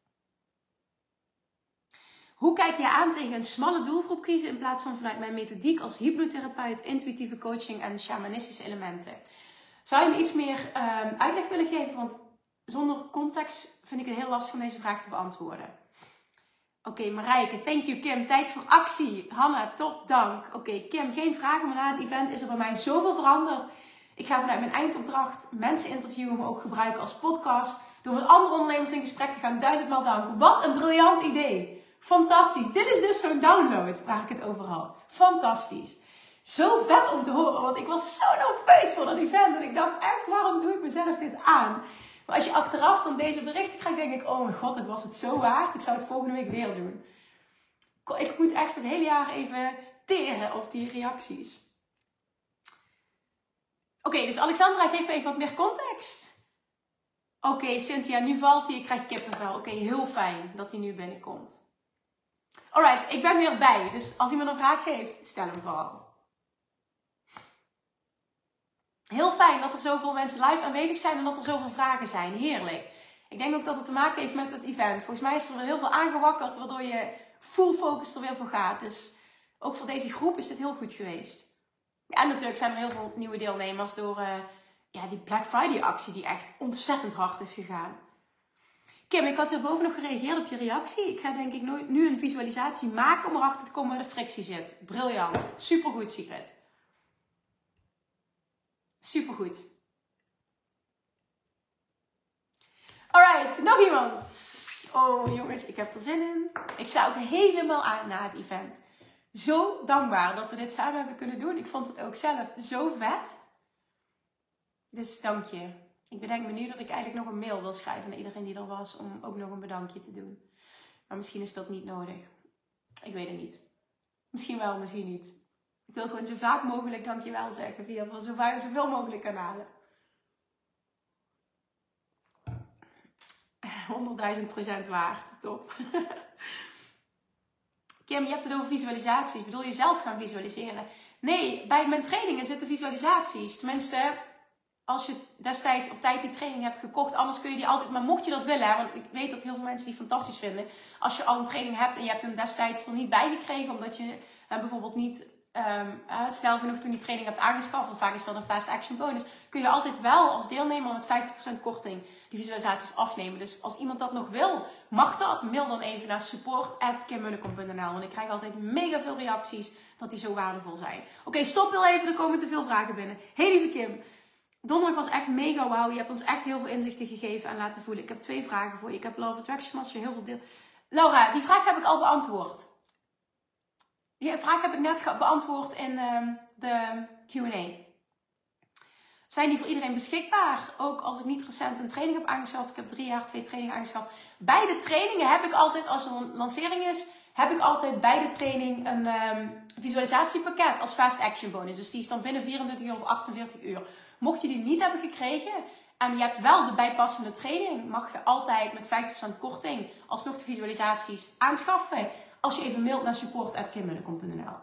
Hoe kijk je aan tegen een smalle doelgroep kiezen in plaats van vanuit mijn methodiek als hypnotherapeut, intuïtieve coaching en shamanistische elementen? Zou je me iets meer uitleg willen geven? Want zonder context vind ik het heel lastig om deze vraag te beantwoorden. Oké, Marijke, thank you Kim. Tijd voor actie. Hanna, top, dank. Oké, Kim, geen vragen, maar na het event is er bij mij zoveel veranderd. Ik ga vanuit mijn eindopdracht mensen interviewen, maar ook gebruiken als podcast. Door met andere ondernemers in gesprek te gaan. 1000-maal dank. Wat een briljant idee. Fantastisch. Dit is dus zo'n download waar ik het over had. Fantastisch. Zo vet om te horen, want ik was zo nerveus voor dat event. En ik dacht echt, waarom doe ik mezelf dit aan? Maar als je achteraf dan deze berichten krijgt, denk ik, oh mijn god, het was het zo waard. Ik zou het volgende week weer doen. Ik moet echt het hele jaar even teren op die reacties. Oké, dus Alexandra, geef me even wat meer context. Oké, Cynthia, nu valt hij. Ik krijg kippenvel. Oké, heel fijn dat hij nu binnenkomt. Alright, ik ben weer bij. Dus als iemand een vraag heeft, stel hem vooral. Heel fijn dat er zoveel mensen live aanwezig zijn en dat er zoveel vragen zijn. Heerlijk. Ik denk ook dat het te maken heeft met het event. Volgens mij is er weer heel veel aangewakkerd, waardoor je full focus er weer voor gaat. Dus ook voor deze groep is dit heel goed geweest. Ja, en natuurlijk zijn er heel veel nieuwe deelnemers door die Black Friday actie die echt ontzettend hard is gegaan. Kim, ik had hierboven nog gereageerd op je reactie. Ik ga denk ik nu een visualisatie maken om erachter te komen waar de frictie zit. Briljant. Supergoed, Sigrid. Supergoed. Alright, nog iemand. Oh jongens, ik heb er zin in. Ik sta ook helemaal aan na het event. Zo dankbaar dat we dit samen hebben kunnen doen. Ik vond het ook zelf zo vet. Dus dank je. Ik bedenk me nu dat ik eigenlijk nog een mail wil schrijven naar iedereen die er was. Om ook nog een bedankje te doen. Maar misschien is dat niet nodig. Ik weet het niet. Misschien wel, misschien niet. Ik wil gewoon zo vaak mogelijk dankjewel zeggen. Via zoveel mogelijk kanalen. 100.000% waard. Top. Kim, je hebt het over visualisaties. Bedoel je zelf gaan visualiseren? Nee, bij mijn trainingen zitten visualisaties. Tenminste, als je destijds op tijd die training hebt gekocht. Anders kun je die altijd... Maar mocht je dat willen, hè, want ik weet dat heel veel mensen die fantastisch vinden. Als je al een training hebt en je hebt hem destijds er niet bij gekregen. Omdat je bijvoorbeeld niet snel genoeg toen die training hebt aangeschaft. Want vaak is dat een fast action bonus. Kun je altijd wel als deelnemer met 50% korting die visualisaties afnemen. Dus als iemand dat nog wil, mag dat. Mail dan even naar support@kimmunnekom.nl. Want ik krijg altijd mega veel reacties dat die zo waardevol zijn. Oké, stop heel even. Er komen te veel vragen binnen. Hey lieve Kim. Donderdag was echt mega wauw. Je hebt ons echt heel veel inzichten gegeven en laten voelen. Ik heb 2 vragen voor je. Ik heb Law of Attraction Master heel veel deel. Laura, die vraag heb ik al beantwoord. Die vraag heb ik net beantwoord in de Q&A. Zijn die voor iedereen beschikbaar? Ook als ik niet recent een training heb aangeschaft. Ik heb 3 jaar 2 trainingen aangeschaft. Bij de trainingen heb ik altijd, als er een lancering is, heb ik altijd bij de training een visualisatiepakket als fast action bonus. Dus die is dan binnen 24 uur of 48 uur. Mocht je die niet hebben gekregen en je hebt wel de bijpassende training, mag je altijd met 50% korting alsnog de visualisaties aanschaffen. Als je even mailt naar support@kimmunnekom.nl.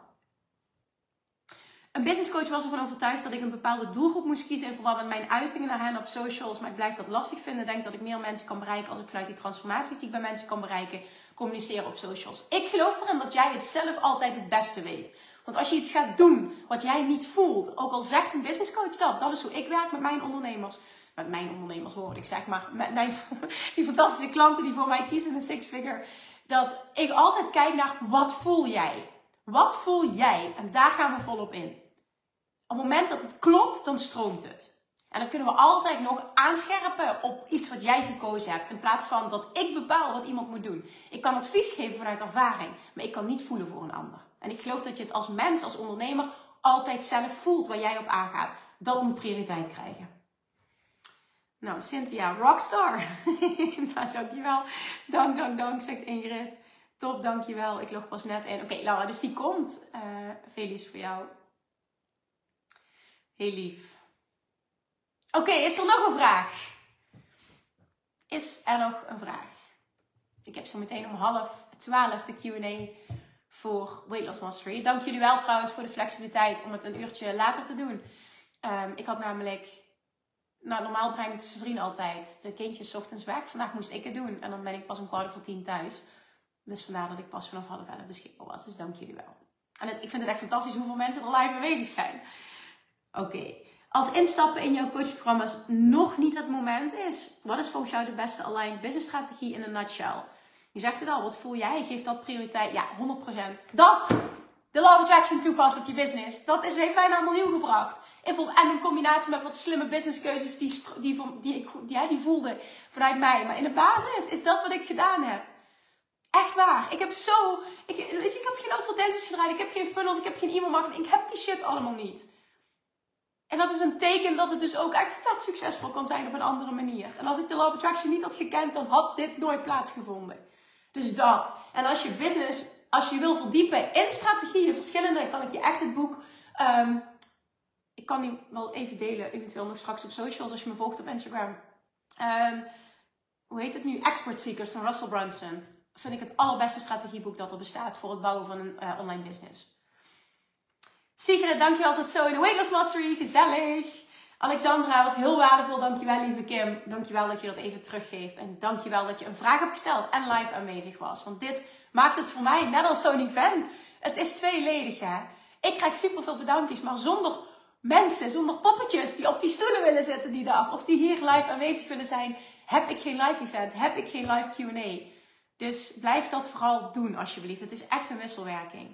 Een businesscoach was ervan overtuigd dat ik een bepaalde doelgroep moest kiezen in verband met mijn uitingen naar hen op socials. Maar ik blijf dat lastig vinden. Denk dat ik meer mensen kan bereiken als ik vanuit die transformaties die ik bij mensen kan bereiken, communiceer op socials. Ik geloof erin dat jij het zelf altijd het beste weet. Want als je iets gaat doen wat jij niet voelt, ook al zegt een businesscoach dat is hoe ik werk met mijn ondernemers. Met mijn ondernemers hoor ik zeg maar. Met die fantastische klanten die voor mij kiezen een 6-figure. Dat ik altijd kijk naar wat voel jij? Wat voel jij? En daar gaan we volop in. Op het moment dat het klopt, dan stroomt het. En dan kunnen we altijd nog aanscherpen op iets wat jij gekozen hebt. In plaats van dat ik bepaal wat iemand moet doen. Ik kan advies geven vanuit ervaring, maar ik kan niet voelen voor een ander. En ik geloof dat je het als mens, als ondernemer, altijd zelf voelt waar jij op aangaat. Dat moet prioriteit krijgen. Nou, Cynthia, rockstar. Nou, dankjewel. Dank, zegt Ingrid. Top, dankjewel. Ik log pas net in. Oké, Laura, dus die komt. Veel liefs voor jou. Heel lief. Oké, is er nog een vraag? Is er nog een vraag? Ik heb zo meteen om 11:30 de Q&A voor Weight Loss Mastery. Dank jullie wel trouwens voor de flexibiliteit om het een uurtje later te doen. Ik had namelijk... Nou, normaal brengt zijn vriend altijd de kindjes 's ochtends weg. Vandaag moest ik het doen. En dan ben ik pas om 9:15 thuis. Dus vandaar dat ik pas vanaf 11:30 beschikbaar was. Dus dank jullie wel. En ik vind het echt fantastisch hoeveel mensen er live aanwezig zijn. Oké. Als instappen in jouw coachprogramma's nog niet het moment is. Wat is volgens jou de beste aligned business strategie in een nutshell? Je zegt het al. Wat voel jij? Geef dat prioriteit. Ja, 100%. Dat de Law of Attraction toepast op je business. Dat heeft mij naar 1 miljoen gebracht. En in combinatie met wat slimme businesskeuzes die voelde vanuit mij. Maar in de basis is dat wat ik gedaan heb. Echt waar. Ik heb geen advertenties gedraaid. Ik heb geen funnels. Ik heb geen e-mail marketing. Ik heb die shit allemaal niet. En dat is een teken dat het dus ook echt vet succesvol kan zijn op een andere manier. En als ik de Law of Attraction niet had gekend, dan had dit nooit plaatsgevonden. Dus dat. En als je business, als je wil verdiepen in strategieën, verschillende, kan ik je echt het boek... ik kan die wel even delen, eventueel nog straks op socials, als je me volgt op Instagram. Hoe heet het nu? Expert Seekers van Russell Brunson. Dat vind ik het allerbeste strategieboek dat er bestaat voor het bouwen van een online business. Sigrid, dankjewel tot zo in de Weight Loss Mastery. Gezellig. Alexandra, was heel waardevol. Dankjewel, lieve Kim. Dankjewel dat je dat even teruggeeft. En dankjewel dat je een vraag hebt gesteld en live aanwezig was. Want dit maakt het voor mij net als zo'n event. Het is tweeledig, hè. Ik krijg superveel bedankjes, maar zonder mensen, zonder poppetjes die op die stoelen willen zitten die dag. Of die hier live aanwezig willen zijn, heb ik geen live event. Heb ik geen live Q&A. Dus blijf dat vooral doen, alsjeblieft. Het is echt een wisselwerking.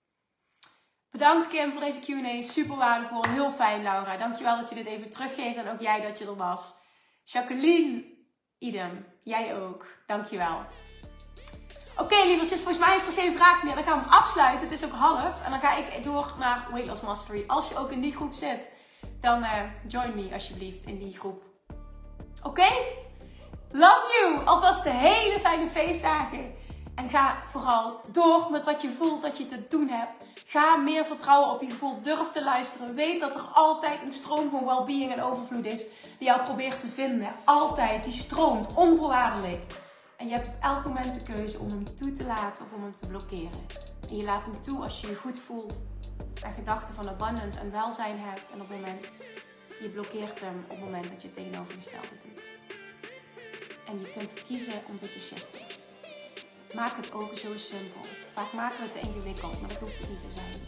Bedankt Kim voor deze Q&A. Super waardevol. Heel fijn Laura. Dankjewel dat je dit even teruggeeft. En ook jij dat je er was. Jacqueline. Idem. Jij ook. Dankjewel. Oké, lievertjes, volgens mij is er geen vraag meer. Dan gaan we hem afsluiten. Het is ook 12:30. En dan ga ik door naar Weight Loss Mastery. Als je ook in die groep zit, dan join me alsjeblieft in die groep. Oké? Love you! Alvast de hele fijne feestdagen. En ga vooral door met wat je voelt dat je te doen hebt. Ga meer vertrouwen op je gevoel. Durf te luisteren. Weet dat er altijd een stroom van well-being en overvloed is die jou probeert te vinden. Altijd. Die stroomt. Onvoorwaardelijk. En je hebt op elk moment de keuze om hem toe te laten of om hem te blokkeren. En je laat hem toe als je je goed voelt. En gedachten van abundance en welzijn hebt. En op het moment, je blokkeert hem op het moment dat je het tegenovergestelde doet. En je kunt kiezen om dit te shiften. Maak het ook zo simpel. Vaak maken we het te ingewikkeld, maar dat hoeft het niet te zijn.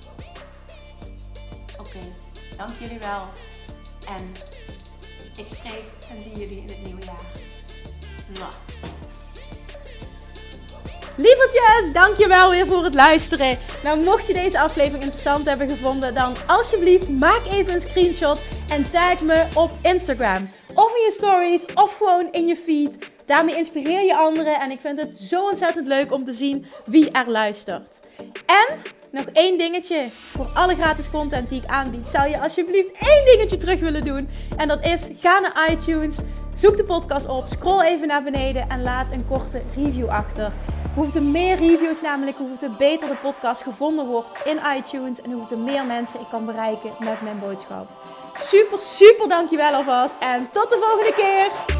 Oké, dank jullie wel. En ik spreek en zie jullie in het nieuwe jaar. Mwah. Lievertjes, dankjewel weer voor het luisteren. Nou, mocht je deze aflevering interessant hebben gevonden, dan alsjeblieft maak even een screenshot en tag me op Instagram. Of in je stories, of gewoon in je feed. Daarmee inspireer je anderen en ik vind het zo ontzettend leuk om te zien wie er luistert. En nog één dingetje. Voor alle gratis content die ik aanbied, zou je alsjeblieft één dingetje terug willen doen. En dat is, ga naar iTunes, zoek de podcast op, scroll even naar beneden en laat een korte review achter. Hoe er meer reviews namelijk, hoe er beter de podcast gevonden wordt in iTunes en hoe er meer mensen ik kan bereiken met mijn boodschap. Super, super dankjewel alvast en tot de volgende keer!